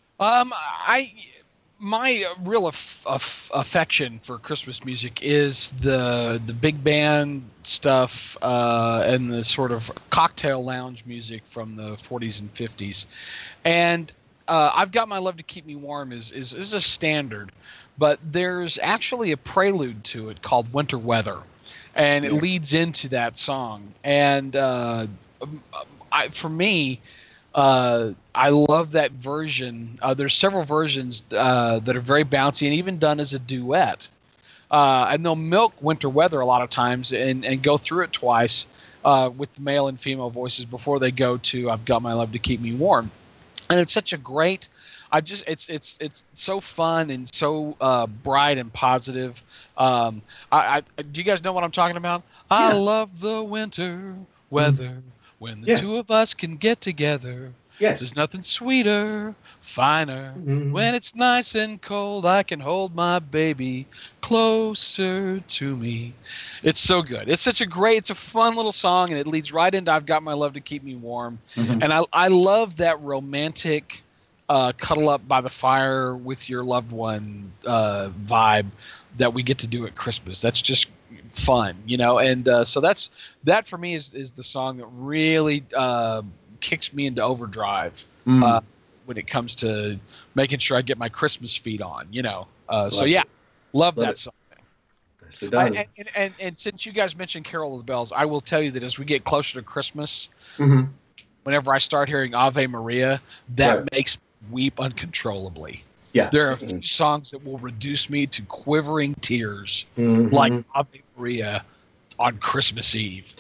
My real affection for Christmas music is the big band stuff and the sort of cocktail lounge music from the 40s and 50s. And I've Got My Love to Keep Me Warm is a standard, but there's actually a prelude to it called Winter Weather, and it leads into that song. And for me, I love that version. There's several versions that are very bouncy and even done as a duet. And they'll milk Winter Weather a lot of times and go through it twice with the male and female voices before they go to I've Got My Love to Keep Me Warm. And it's such a great... it's so fun and so bright and positive. Do you guys know what I'm talking about? Yeah. I love the winter weather. When the two of us can get together, there's nothing sweeter, finer. When it's nice and cold, I can hold my baby closer to me. It's so good. It's a fun little song, and it leads right into I've Got My Love to Keep Me Warm. And I love that romantic cuddle up by the fire with your loved one vibe that we get to do at Christmas. That's just fun, and so that for me is the song that really kicks me into overdrive when it comes to making sure I get my Christmas feet on, love that song. Nicely done. And since you guys mentioned Carol of the Bells, I will tell you that as we get closer to Christmas, whenever I start hearing Ave Maria, that makes me weep uncontrollably. Yeah. There are a few songs that will reduce me to quivering tears, like Ave Maria on Christmas Eve.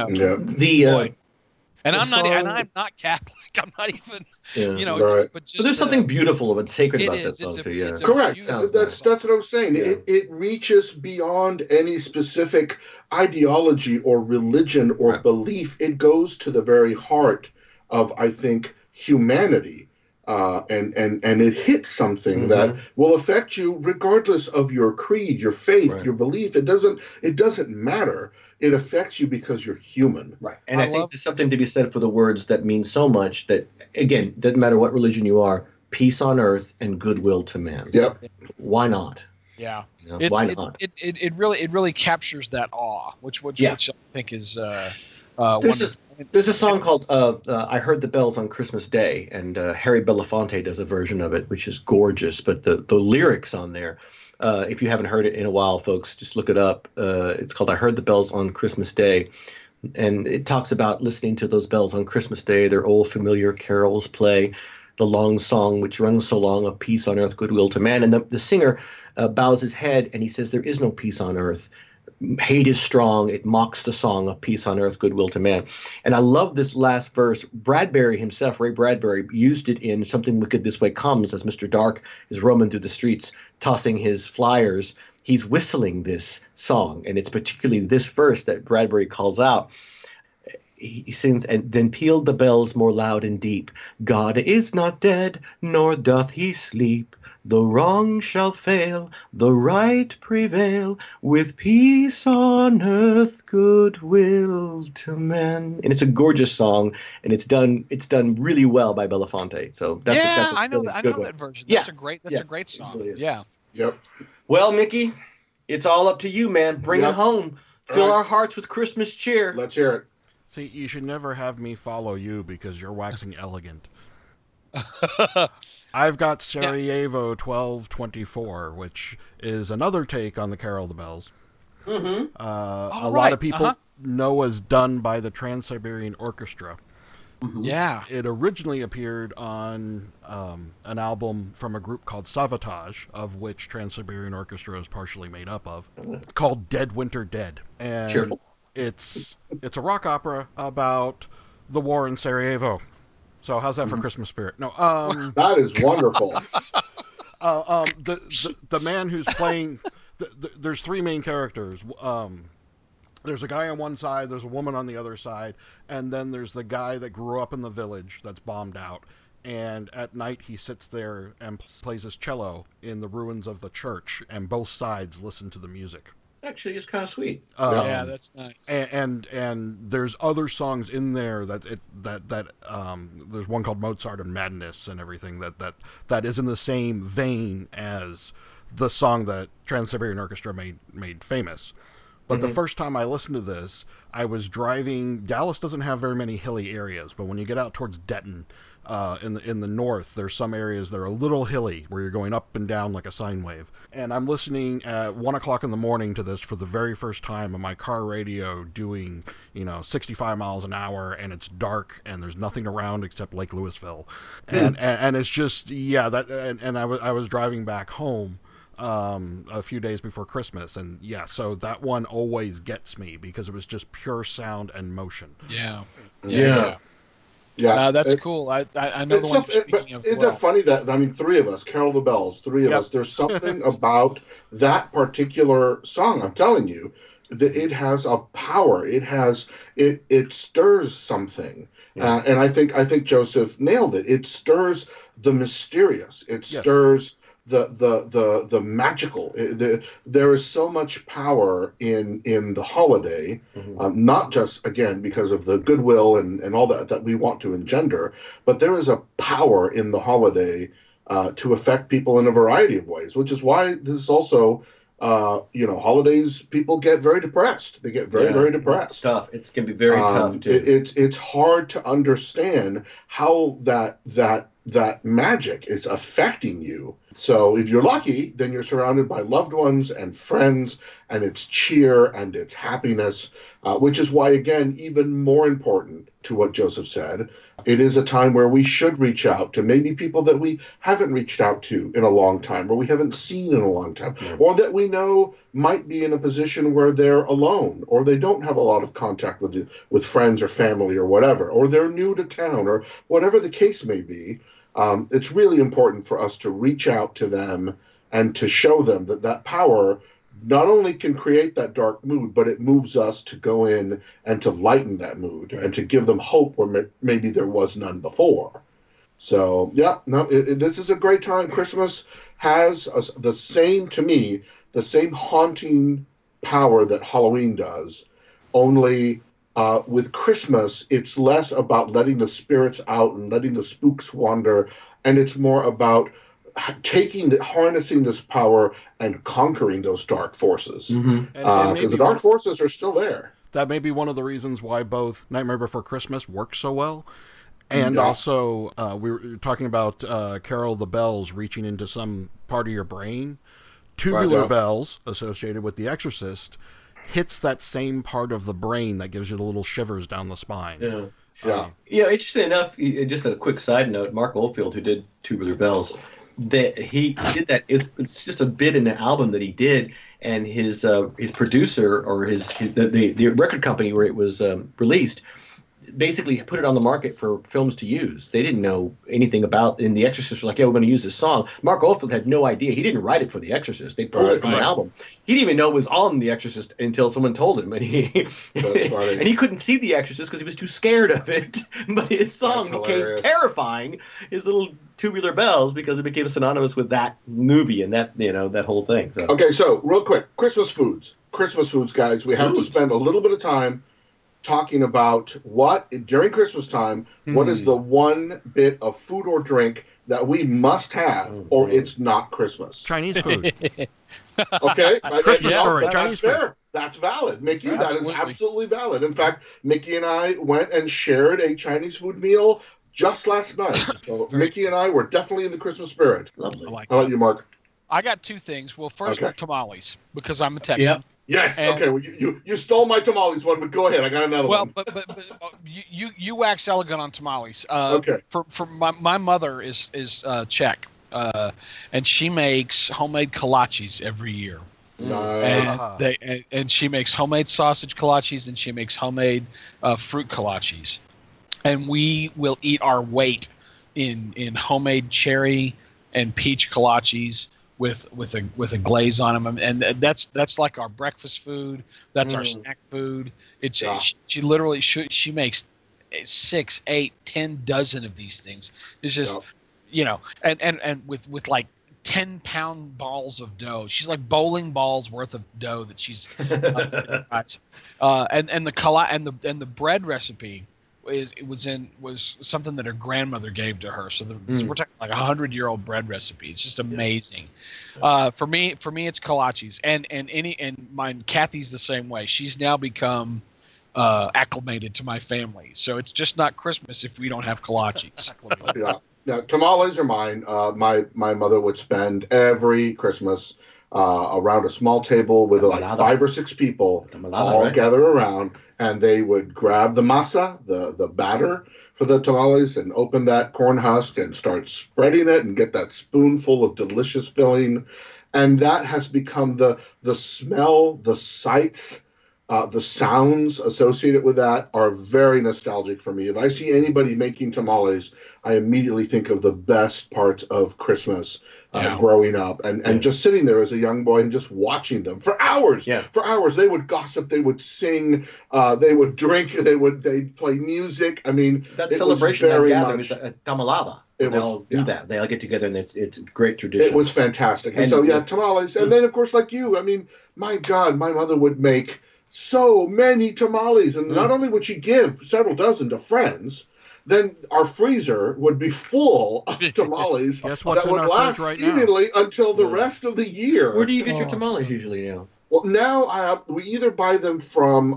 And I'm not Catholic. I'm not even, right. but there's something beautiful but sacred about that song too. Yeah, correct. That's what I'm saying. Yeah. It reaches beyond any specific ideology or religion or belief. It goes to the very heart of, I think, humanity. And it hits something that will affect you regardless of your creed, your faith, your belief. It doesn't matter. It affects you because you're human. Right. And I think there's something to be said for the words that mean so much that, again, doesn't matter what religion you are, peace on earth and goodwill to man. Yep. Why not? Yeah. Why not? It really captures that awe, which I think is wonderful. There's a song called I Heard the Bells on Christmas Day, and Harry Belafonte does a version of it, which is gorgeous. But the lyrics on there, if you haven't heard it in a while, folks, just look it up. It's called I Heard the Bells on Christmas Day. And it talks about listening to those bells on Christmas Day. Their old familiar carols play, the long song which runs so long of peace on earth, goodwill to man. And the singer bows his head and he says, there is no peace on earth. Hate is strong. It mocks the song of peace on earth, goodwill to man. And I love this last verse. Bradbury himself, Ray Bradbury, used it in Something Wicked This Way Comes as Mr. Dark is roaming through the streets, tossing his flyers. He's whistling this song, and it's particularly this verse that Bradbury calls out. He sings, and then pealed the bells more loud and deep. God is not dead, nor doth he sleep. The wrong shall fail, the right prevail, with peace on earth, goodwill to men. And it's a gorgeous song, and it's done really well by Belafonte. So that's I know that version. That's a great song. Really yeah. Yep. Well, Mickey, it's all up to you, man. Bring it home. Fill our hearts with Christmas cheer. Let's hear it. See, you should never have me follow you because you're waxing elegant. I've got Sarajevo 1224, which is another take on the Carol of the Bells. A lot of people know as done by the Trans-Siberian Orchestra. Mhm. Yeah. It originally appeared on an album from a group called Savatage, of which Trans-Siberian Orchestra is partially made up of, called Dead Winter Dead. And Cheerful. it's a rock opera about the war in Sarajevo. So how's that for Christmas spirit? No, That is wonderful. the man who's playing, there's three main characters. There's a guy on one side, there's a woman on the other side, and then there's the guy that grew up in the village that's bombed out. And at night he sits there and plays his cello in the ruins of the church, and both sides listen to the music. Actually, it's kind of sweet. Yeah, that's nice. And there's other songs in there that there's one called Mozart and Madness and everything that is in the same vein as the song that Trans-Siberian Orchestra made famous. But the first time I listened to this, I was driving. Dallas doesn't have very many hilly areas, but when you get out towards Denton, in the north, there's some areas that are a little hilly where you're going up and down like a sine wave. And I'm listening at 1 o'clock in the morning to this for the very first time on my car radio, doing 65 miles an hour, and it's dark and there's nothing around except Lake Louisville, and it's just I was driving back home a few days before Christmas, and so that one always gets me because it was just pure sound and motion. Yeah. That's cool. I know the one you're speaking of. Isn't that funny that, three of us, Carol the Bells, three of us, there's something about that particular song, I'm telling you, that it has a power. It stirs something. And I think Joseph nailed it. It stirs the mysterious. It stirs the magical. There is so much power in the holiday, not just, again, because of the goodwill and all that we want to engender, but there is a power in the holiday to affect people in a variety of ways, which is why this is also, holidays, people get very depressed. They get very depressed. It's tough. It can be very tough, too. It's hard to understand how that magic is affecting you. So if you're lucky, then you're surrounded by loved ones and friends, and it's cheer and it's happiness, which is why, again, even more important to what Joseph said, it is a time where we should reach out to maybe people that we haven't reached out to in a long time, or we haven't seen in a long time, or that we know might be in a position where they're alone, or they don't have a lot of contact with friends or family or whatever, or they're new to town, or whatever the case may be. It's really important for us to reach out to them and to show them that power not only can create that dark mood, but it moves us to go in and to lighten that mood and to give them hope where maybe there was none before. So, this is a great time. Christmas has the same haunting power that Halloween does, only with Christmas, it's less about letting the spirits out and letting the spooks wander, and it's more about harnessing this power and conquering those dark forces. Because the dark forces are still there. That may be one of the reasons why both Nightmare Before Christmas works so well. And also, we were talking about Carol the Bells reaching into some part of your brain. Tubular bells, associated with The Exorcist, hits that same part of the brain that gives you the little shivers down the spine. Interesting enough, just a quick side note, Mark Oldfield, who did Tubular Bells, he did that. It's just a bit in the album that he did, and his producer or the record company where it was released basically put it on the market for films to use. They didn't know anything about. In The Exorcist, we're like, we're going to use this song. Mark Oldfield had no idea. He didn't write it for The Exorcist. They pulled it from an album. He didn't even know it was on The Exorcist until someone told him, and he couldn't see The Exorcist because he was too scared of it. But his song became terrifying. His little Tubular Bells, because it became synonymous with that movie and that that whole thing. So. Okay, so real quick, Christmas foods, guys. We have to spend a little bit of time talking about what, during Christmas time, what is the one bit of food or drink that we must have, or it's not Christmas. Chinese food. Okay? Christmas story. Chinese food. That's valid, Mickey. That is absolutely valid. In fact, Mickey and I went and shared a Chinese food meal just last night. So Mickey and I were definitely in the Christmas spirit. Lovely. How about you, Mark? I got two things. Well, first, tamales, because I'm a Texan. Yes. And- Okay. Well, you stole my tamales one, but go ahead. I got another Well, one. but you wax elegant on tamales. Okay. For my mother is Czech, and she makes homemade kolaches every year. Nice. And she makes homemade sausage kolaches, and she makes homemade fruit kolaches, and we will eat our weight in homemade cherry and peach kolaches with a glaze on them, and that's like our breakfast food. That's our snack food. It's she literally she makes 6, 8, 10 dozen of these things. It's just and with like 10-pound balls of dough. She's like bowling balls worth of dough that she's got. And the bread recipe was something that her grandmother gave to her. So we're talking like 100-year-old bread recipe. It's just amazing. For me it's kolaches, and mine. Kathy's the same way. She's now become acclimated to my family. So it's just not Christmas if we don't have kolaches. Yeah, tamales are mine. My mother would spend every Christmas around a small table with like 5 or 6 people all gather around, and they would grab the masa, the batter for the tamales, and open that corn husk and start spreading it and get that spoonful of delicious filling. And that has become the smell, the sights, the sounds associated with that are very nostalgic for me. If I see anybody making tamales, I immediately think of the best parts of Christmas growing up and just sitting there as a young boy and just watching them for hours. Yeah. For hours. They would gossip, they would sing, they would drink, they'd play music. I mean, that celebration, that gathering is a tamalada. They all do that. They all get together, and it's a great tradition. It was fantastic. And so, tamales. And then, of course, like you, I mean, my God, my mother would make so many tamales, and not only would she give several dozen to friends, then our freezer would be full of tamales Guess what's that in would our last fridge right seemingly until the rest of the year. Where do you get your tamales usually now? Well, now we either buy them from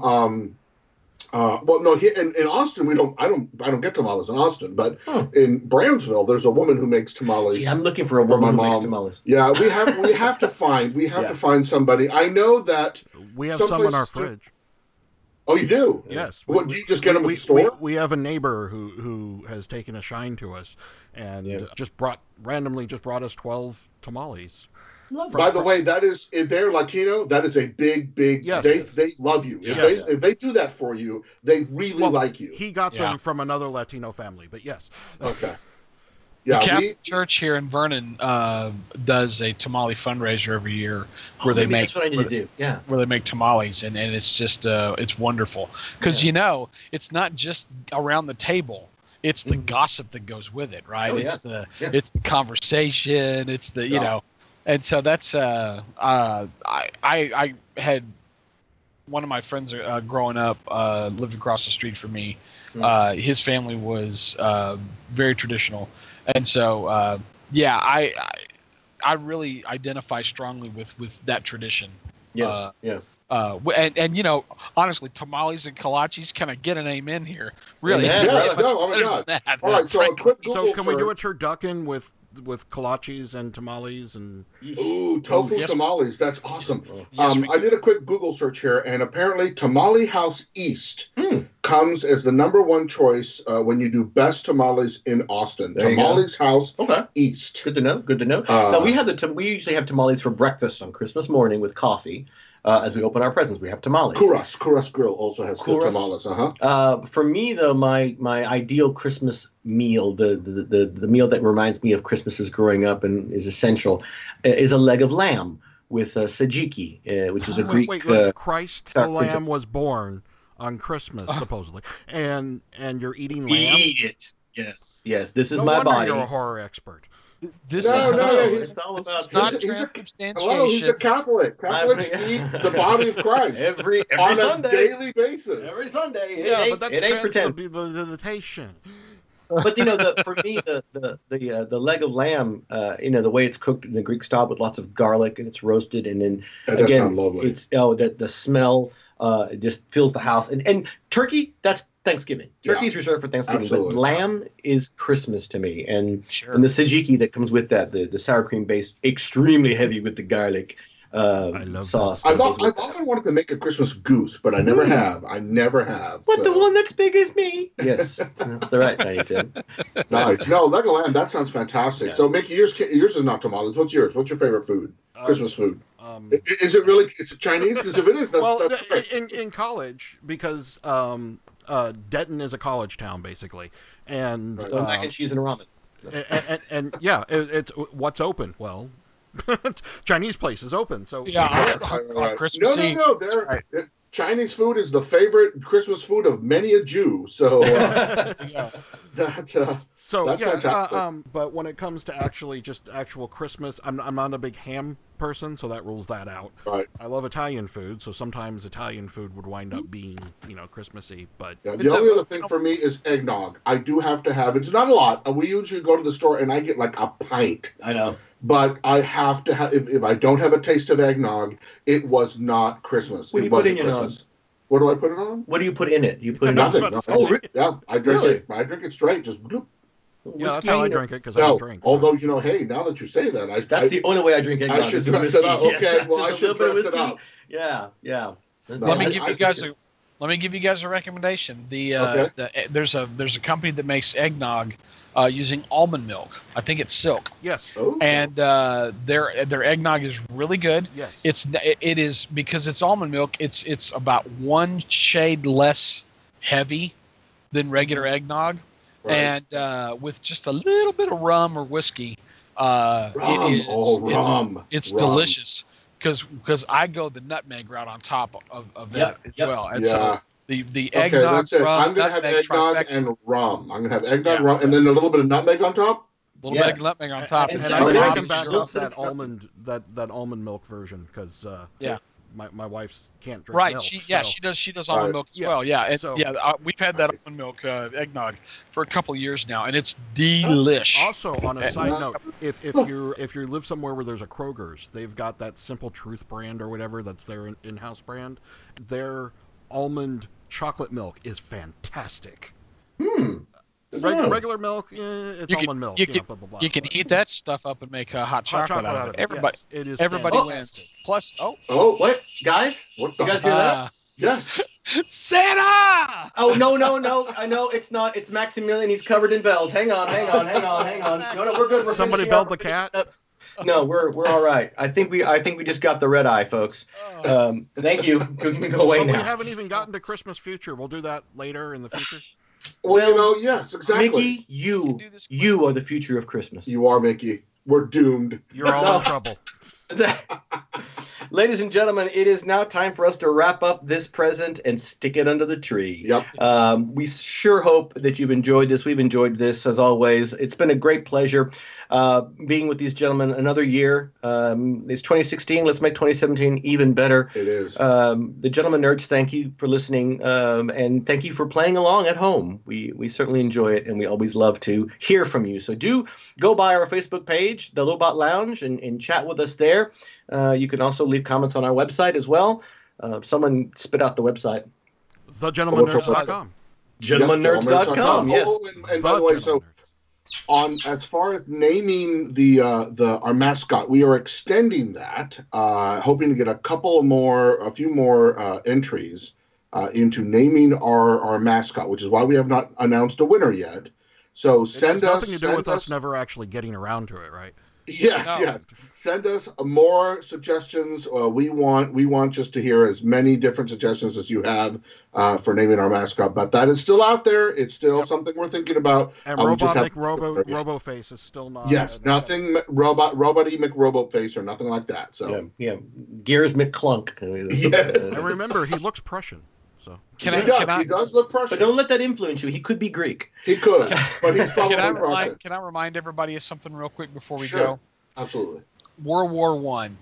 here in Austin I don't get tamales in Austin, but in Brownsville there's a woman who makes tamales. See, I'm looking for a woman who makes tamales. Yeah, we have to find somebody. I know that we have some in our fridge. Oh, you do? Yes. What, do you just get them at the store? We have a neighbor who has taken a shine to us and randomly brought us 12 tamales. By the way, if they're Latino, that is a big yes. They love you. If they do that for you, they really like you. He got them from another Latino family, but yes. Okay. Yeah, the Catholic Church here in Vernon does a tamale fundraiser every year where they make. That's what I need to do. Yeah, where they make tamales, and it's just it's wonderful because it's not just around the table. It's the gossip that goes with it, right? It's the conversation. It's the and so that's I had one of my friends growing up lived across the street from me. His family was very traditional. And so, I really identify strongly with that tradition. And honestly, tamales and kolaches, can I get an amen here? Really? Oh my God. All right, so a quick Google So can we do a turducken with kolaches and tamales and tofu tamales? That's awesome. I did a quick Google search here, and apparently Tamale House East comes as the #1 choice when you do best tamales in Austin. Tamales House East. Good to know. Now we usually have tamales for breakfast on Christmas morning with coffee. As we open our presents, we have tamales. Kuras Grill also has good tamales. For me, though, my ideal Christmas meal, the meal that reminds me of Christmases growing up and is essential, is a leg of lamb with tzatziki, which is a Greek. Wait, Christ the Lamb was born on Christmas, supposedly, and you're eating lamb. We eat it. Yes. This is my body. You're a horror expert. It's all about not transubstantiation. Hello, he's a Catholic. Catholics eat the body of Christ every on Sunday. A daily basis. Every Sunday. But that's transubstantiation. But for me, the leg of lamb, the way it's cooked in the Greek style with lots of garlic and it's roasted, and then again, it's the smell just fills the house. And turkey, that's Thanksgiving. Turkey's reserved for Thanksgiving, but lamb is Christmas to me. And the tzatziki that comes with that, the sour cream base, extremely heavy with the garlic. I love sauce. that. I've often wanted to make a Christmas goose, but I never have. What, So. the one that's big as me? Yes, that's the right Tiny Tim. Nice. No, Legoland, that sounds fantastic. Yeah. So, Mickey, yours is not tamales. What's yours? What's your favorite food? Christmas food? Um, Is it really? Is it Chinese? Because if it is, that's great. in college, because Denton is a college town basically, and Right. So mac and cheese and ramen. and yeah, it's what's open. Well, Chinese place is open, so Yeah, on Christmas Eve. No. Chinese food is the favorite Christmas food of many a Jew. So Yeah. So that's yeah, fantastic. but when it comes to actual Christmas, I'm not a big ham person, so that rules that out. Right. I love Italian food, so sometimes Italian food would wind up being Christmassy. But Yeah, the only other thing for me is eggnog. I do have to have it. It's not a lot. We usually go to the store and I get like a pint. I know. But I have to have. If I don't have a taste of eggnog, it was not Christmas. What do It you put in wasn't your Christmas. nog? What do I put it on? What do you put in it? You put in Nothing. about to No. say. Yeah, I drink Really? it. I drink it straight. Just bloop. yeah, that's how I drink it because I No. don't drink. Although hey, now that you say that, That's the only way I drink eggnog. I should is with dress it up. whiskey. Okay, Yes, well, I just a should little bit of dress it whiskey. up. Yeah. Let me I- give I you guys think a recommendation. Okay. There's a company that makes eggnog using almond milk. I think it's Silk, Yes. Oh. and their eggnog is really good. Yes. It is because it's almond milk. It's about one shade less heavy than regular eggnog, Right. and with just a little bit of rum or whiskey, rum. Rum. it's Rum. delicious. Because I go the nutmeg route on top of that as well, and so Yeah. the Okay, eggnog, that's it. rum, I'm gonna have nutmeg eggnog trifecta, and rum. I'm gonna have eggnog, Yeah. rum, and then a little bit of nutmeg on top. little Yes. bit of nutmeg on top, And And so I now can you back should up also- that almond milk version because Yeah. my wife's can't drink right? milk. She does almond Right. milk as Yeah. well. Yeah, and So- we've had that Nice. almond milk eggnog for a couple of years now, and it's delish. Also, on a And- side note, if you live somewhere where there's a Kroger's, they've got that Simple Truth brand or whatever that's their in-house brand. Their almond chocolate milk is fantastic. Regular Milk, it's You can- almond milk. you know, can- blah, blah, blah, You can but eat that stuff up and make hot chocolate out of it. Everybody, Yes, it is everybody fantastic. wins. Plus, Oh, What, guys? what the? You guys hear that? Yes. Santa! Oh, no. I know it's not. It's Maximilian. He's covered in bells. Hang on. No, we're good. We're Somebody finishing belled up. the cat? No, we're all right. I think we just got the red eye, folks. Thank you. We can go away But we now. haven't even gotten to Christmas Future. We'll do that later in the future. Well, yes, exactly. Mickey, you are the future of Christmas. You are Mickey. We're doomed. You're all in trouble. Ladies and gentlemen, it is now time for us to wrap up this present and stick it under the tree. Yep. We sure hope that you've enjoyed this. We've enjoyed this, as always. It's been a great pleasure being with these gentlemen another year. It's 2016. Let's make 2017 even better. It is. The Gentlemen Nerds, thank you for listening, and thank you for playing along at home. We certainly enjoy it, and we always love to hear from you. So do go by our Facebook page, The Lobot Lounge, and chat with us there. You can also leave comments on our website as well. Someone spit out the website. TheGentlemanNerds.com. GentlemenNerds.com, yes. Oh, and by the way, so on as far as naming the our mascot, we are extending that, hoping to get a few more entries into naming our mascot, which is why we have not announced a winner yet. So It has send us nothing to do with us never actually getting around to it, right? Yes, No. yes. Send us more suggestions. We want just to hear as many different suggestions as you have for naming our mascot. But that is still out there. It's still something we're thinking about. And We just have- Roboface is still not. Yes, nothing robot-y McRobotface or nothing like that. So Yeah. Gears McClunk. Yeah. And remember, he looks Prussian. So he does look Prussian. But don't let that influence you. He could be Greek. He could, but he's probably Can Prussian. I remind everybody of something real quick before we Sure. go? Absolutely. World War One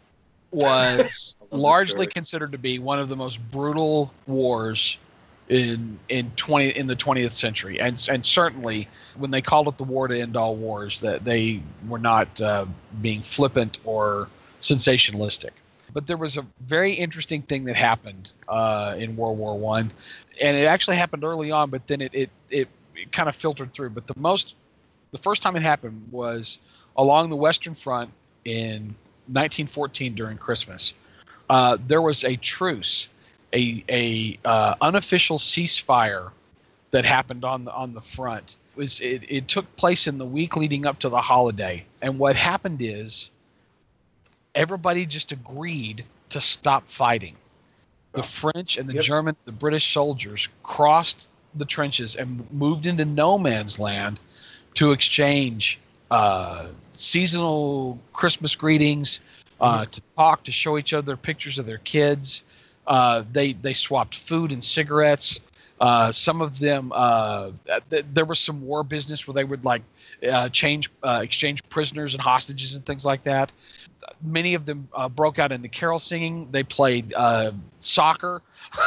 was love largely story. considered to be one of the most brutal wars in the 20th century, and certainly when they called it the war to end all wars, that they were not being flippant or sensationalistic. But there was a very interesting thing that happened in World War One, and it actually happened early on, but then it kind of filtered through. But the first time it happened was along the Western Front in 1914 during Christmas, there was a truce, a unofficial ceasefire that happened on the front. It took place in the week leading up to the holiday, and what happened is everybody just agreed to stop fighting. The French and the German, the British soldiers crossed the trenches and moved into no man's land to exchange seasonal Christmas greetings, to talk, to show each other pictures of their kids. They swapped food and cigarettes. Some of them, there was some war business where they would exchange prisoners and hostages and things like that. Many of them broke out into carol singing. They played soccer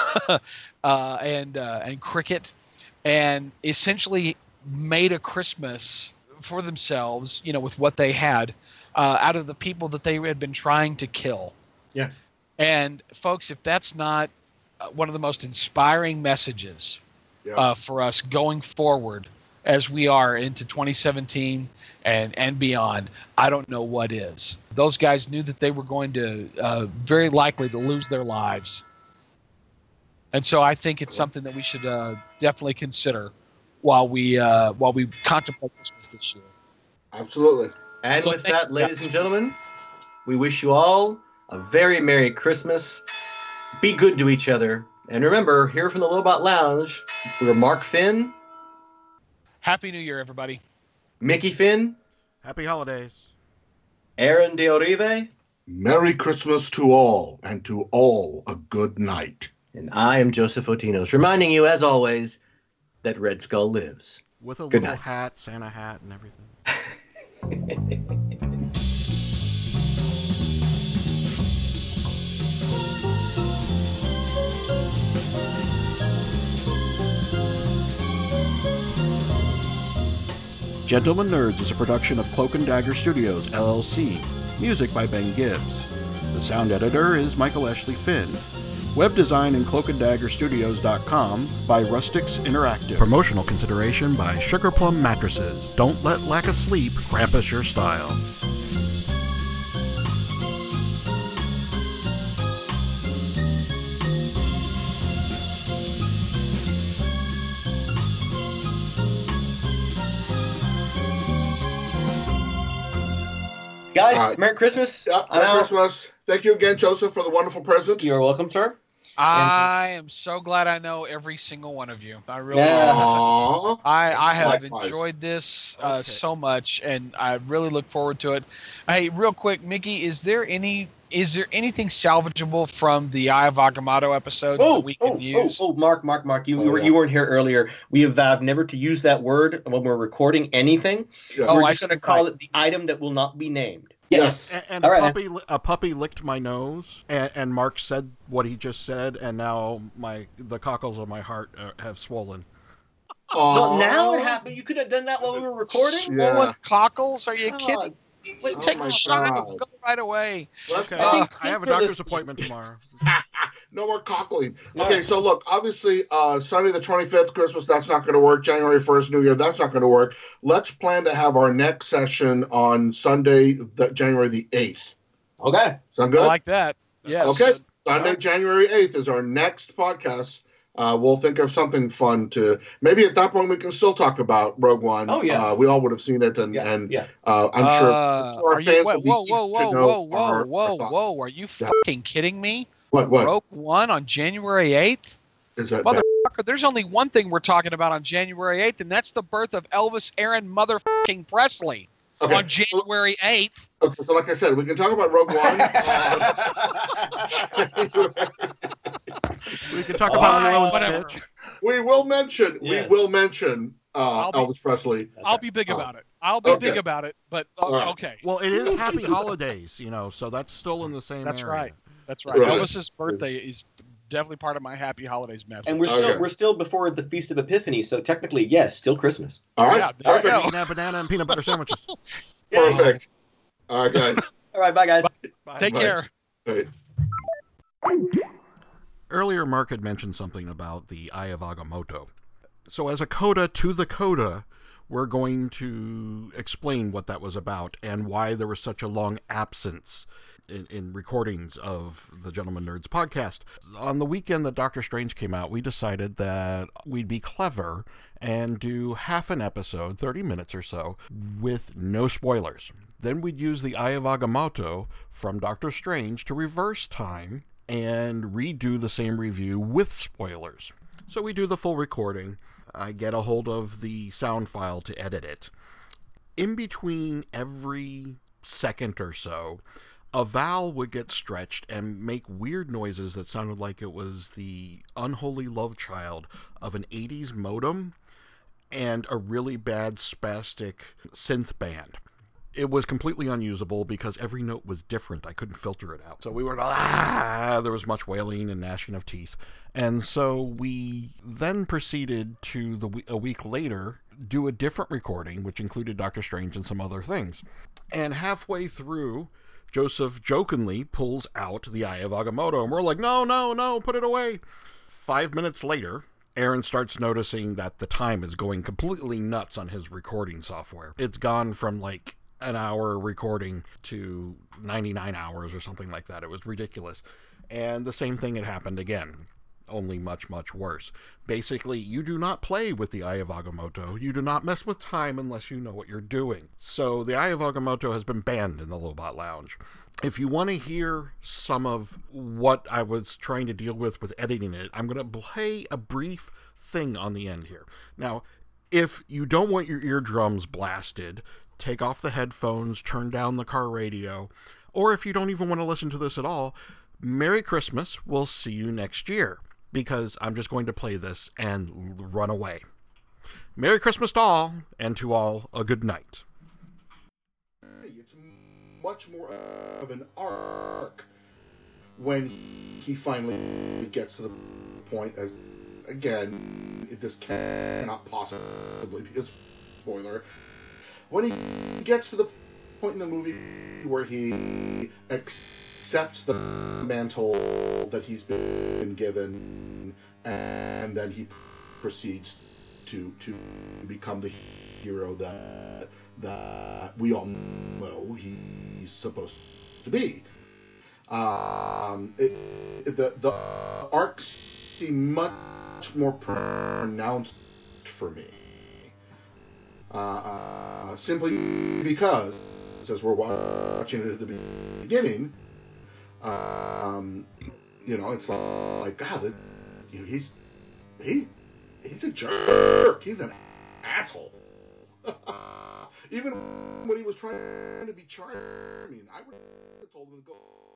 and cricket, and essentially made a Christmas for themselves, with what they had, out of the people that they had been trying to kill. Yeah. And folks, if that's not one of the most inspiring messages for us going forward as we are into 2017 and beyond, I don't know what is. Those guys knew that they were going to very likely to lose their lives. And so I think it's something that we should definitely consider while we contemplate Christmas this year. Absolutely. And with that, ladies and gentlemen, we wish you all a very Merry Christmas. Be good to each other. And remember, here from the Lobot Lounge, we're Mark Finn. Happy New Year, everybody. Mickey Finn. Happy holidays. Aaron De Orive. Merry Christmas to all, and to all a good night. And I am Joseph Otinos, reminding you, as always, that Red Skull lives. With a Good little night. hat, Santa hat, and everything. Gentlemen Nerds is a production of Cloak and Dagger Studios, LLC. Music by Ben Gibbs. The sound editor is Michael Ashley Finn. Web design in cloakanddaggerstudios.com by Rustics Interactive. Promotional consideration by Sugar Plum Mattresses. Don't let lack of sleep Krampus your style. Guys, Merry Christmas. Yeah, Merry Christmas. Thank you again, Joseph, for the wonderful present. You're welcome, sir. I am so glad I know every single one of you. I really Yeah. am. Aww. I have Likewise. enjoyed this so much, and I really look forward to it. Hey, real quick, Mickey, is there anything salvageable from the Eye of Agamotto episodes that we can use? Mark, you weren't here earlier. We have vowed never to use that word when we're recording anything. Yeah. We're I just going to see. call it the item that will not be named. Yes. And All a, right. puppy licked my nose, and Mark said what he just said, and now the cockles of my heart have swollen. Well, now it happened. You could have done that while we were recording. Yeah. Swollen cockles? Are you Oh, kidding? Wait, oh take my a shot. God. Go right away. Let's Okay, I I have a for doctor's this- appointment tomorrow. No more cockling. Yeah. Okay, so look, obviously, Sunday the 25th, Christmas, that's not going to work. January 1st, New Year, that's not going to work. Let's plan to have our next session on Sunday, January the 8th. Okay. Sound good? I like that. Yes. Okay, Sunday, January 8th is our next podcast. We'll think of something fun to, maybe at that point we can still talk about Rogue One. Oh, yeah. We all would have seen it, and Yeah. I'm sure our Are you, fans whoa, will be whoa, eager whoa, to whoa, know whoa, our whoa, thoughts. whoa! Are you Yeah. fucking kidding me? What? Rogue One on January 8th? Is that Motherfucker, there's only one thing we're talking about on January 8th, and that's the birth of Elvis Aaron motherfucking Presley Okay. on January 8th. Okay, so like I said, we can talk about Rogue One. We can talk about Lilo and whatever. Stitch. We will mention I'll be- Elvis Presley. I'll be big about it. I'll be Okay. big about it, but All right. okay. Well, it is Happy Holidays, so that's still in the same That's area. right. That's right. Right. Elvis's birthday is definitely part of my Happy Holidays message. And we're still before the Feast of Epiphany, so technically, yes, still Christmas. All right, Yeah, there you perfect, go. Eating banana and peanut butter sandwiches. perfect. All right, guys. All right, bye, guys. Bye. Take Bye. care. Hey. Earlier, Mark had mentioned something about the Eye of Agamotto. So as a coda to the coda, we're going to explain what that was about and why there was such a long absence in recordings of the Gentleman Nerds podcast. On the weekend that Doctor Strange came out, we decided that we'd be clever and do half an episode, 30 minutes or so, with no spoilers. Then we'd use the Eye of Agamotto from Doctor Strange to reverse time and redo the same review with spoilers. So we do the full recording. I get a hold of the sound file to edit it. In between every second or so, a vowel would get stretched and make weird noises that sounded like it was the unholy love child of an 80s modem and a really bad spastic synth band. It was completely unusable because every note was different. I couldn't filter it out. So we were, there was much wailing and gnashing of teeth. And so we then proceeded to, a week later, do a different recording, which included Doctor Strange and some other things. And halfway through, Joseph jokingly pulls out the Eye of Agamotto, and we're like, no, put it away. 5 minutes later, Aaron starts noticing that the time is going completely nuts on his recording software. It's gone from like an hour recording to 99 hours or something like that. It was ridiculous. And the same thing had happened again, only much, much worse. Basically, you do not play with the Eye of Agamotto. You do not mess with time unless you know what you're doing. So the Eye of Agamotto has been banned in the Lobot Lounge. If you want to hear some of what I was trying to deal with editing it, I'm going to play a brief thing on the end here. Now, if you don't want your eardrums blasted, take off the headphones, turn down the car radio, or if you don't even want to listen to this at all, Merry Christmas. We'll see you next year, because I'm just going to play this and run away. Merry Christmas to all, and to all a good night. It's much more of an arc when he finally gets to the point, as, again, this cannot possibly be a spoiler, when he gets to the point in the movie where he accepts the mantle that he's been given, and then he proceeds to become the hero that we all know he's supposed to be. The arcs seem much more pronounced for me. Simply because, as we're watching it at the beginning, it's like God, he's a jerk. He's an asshole. Even when he was trying to be charming, I would have told him to go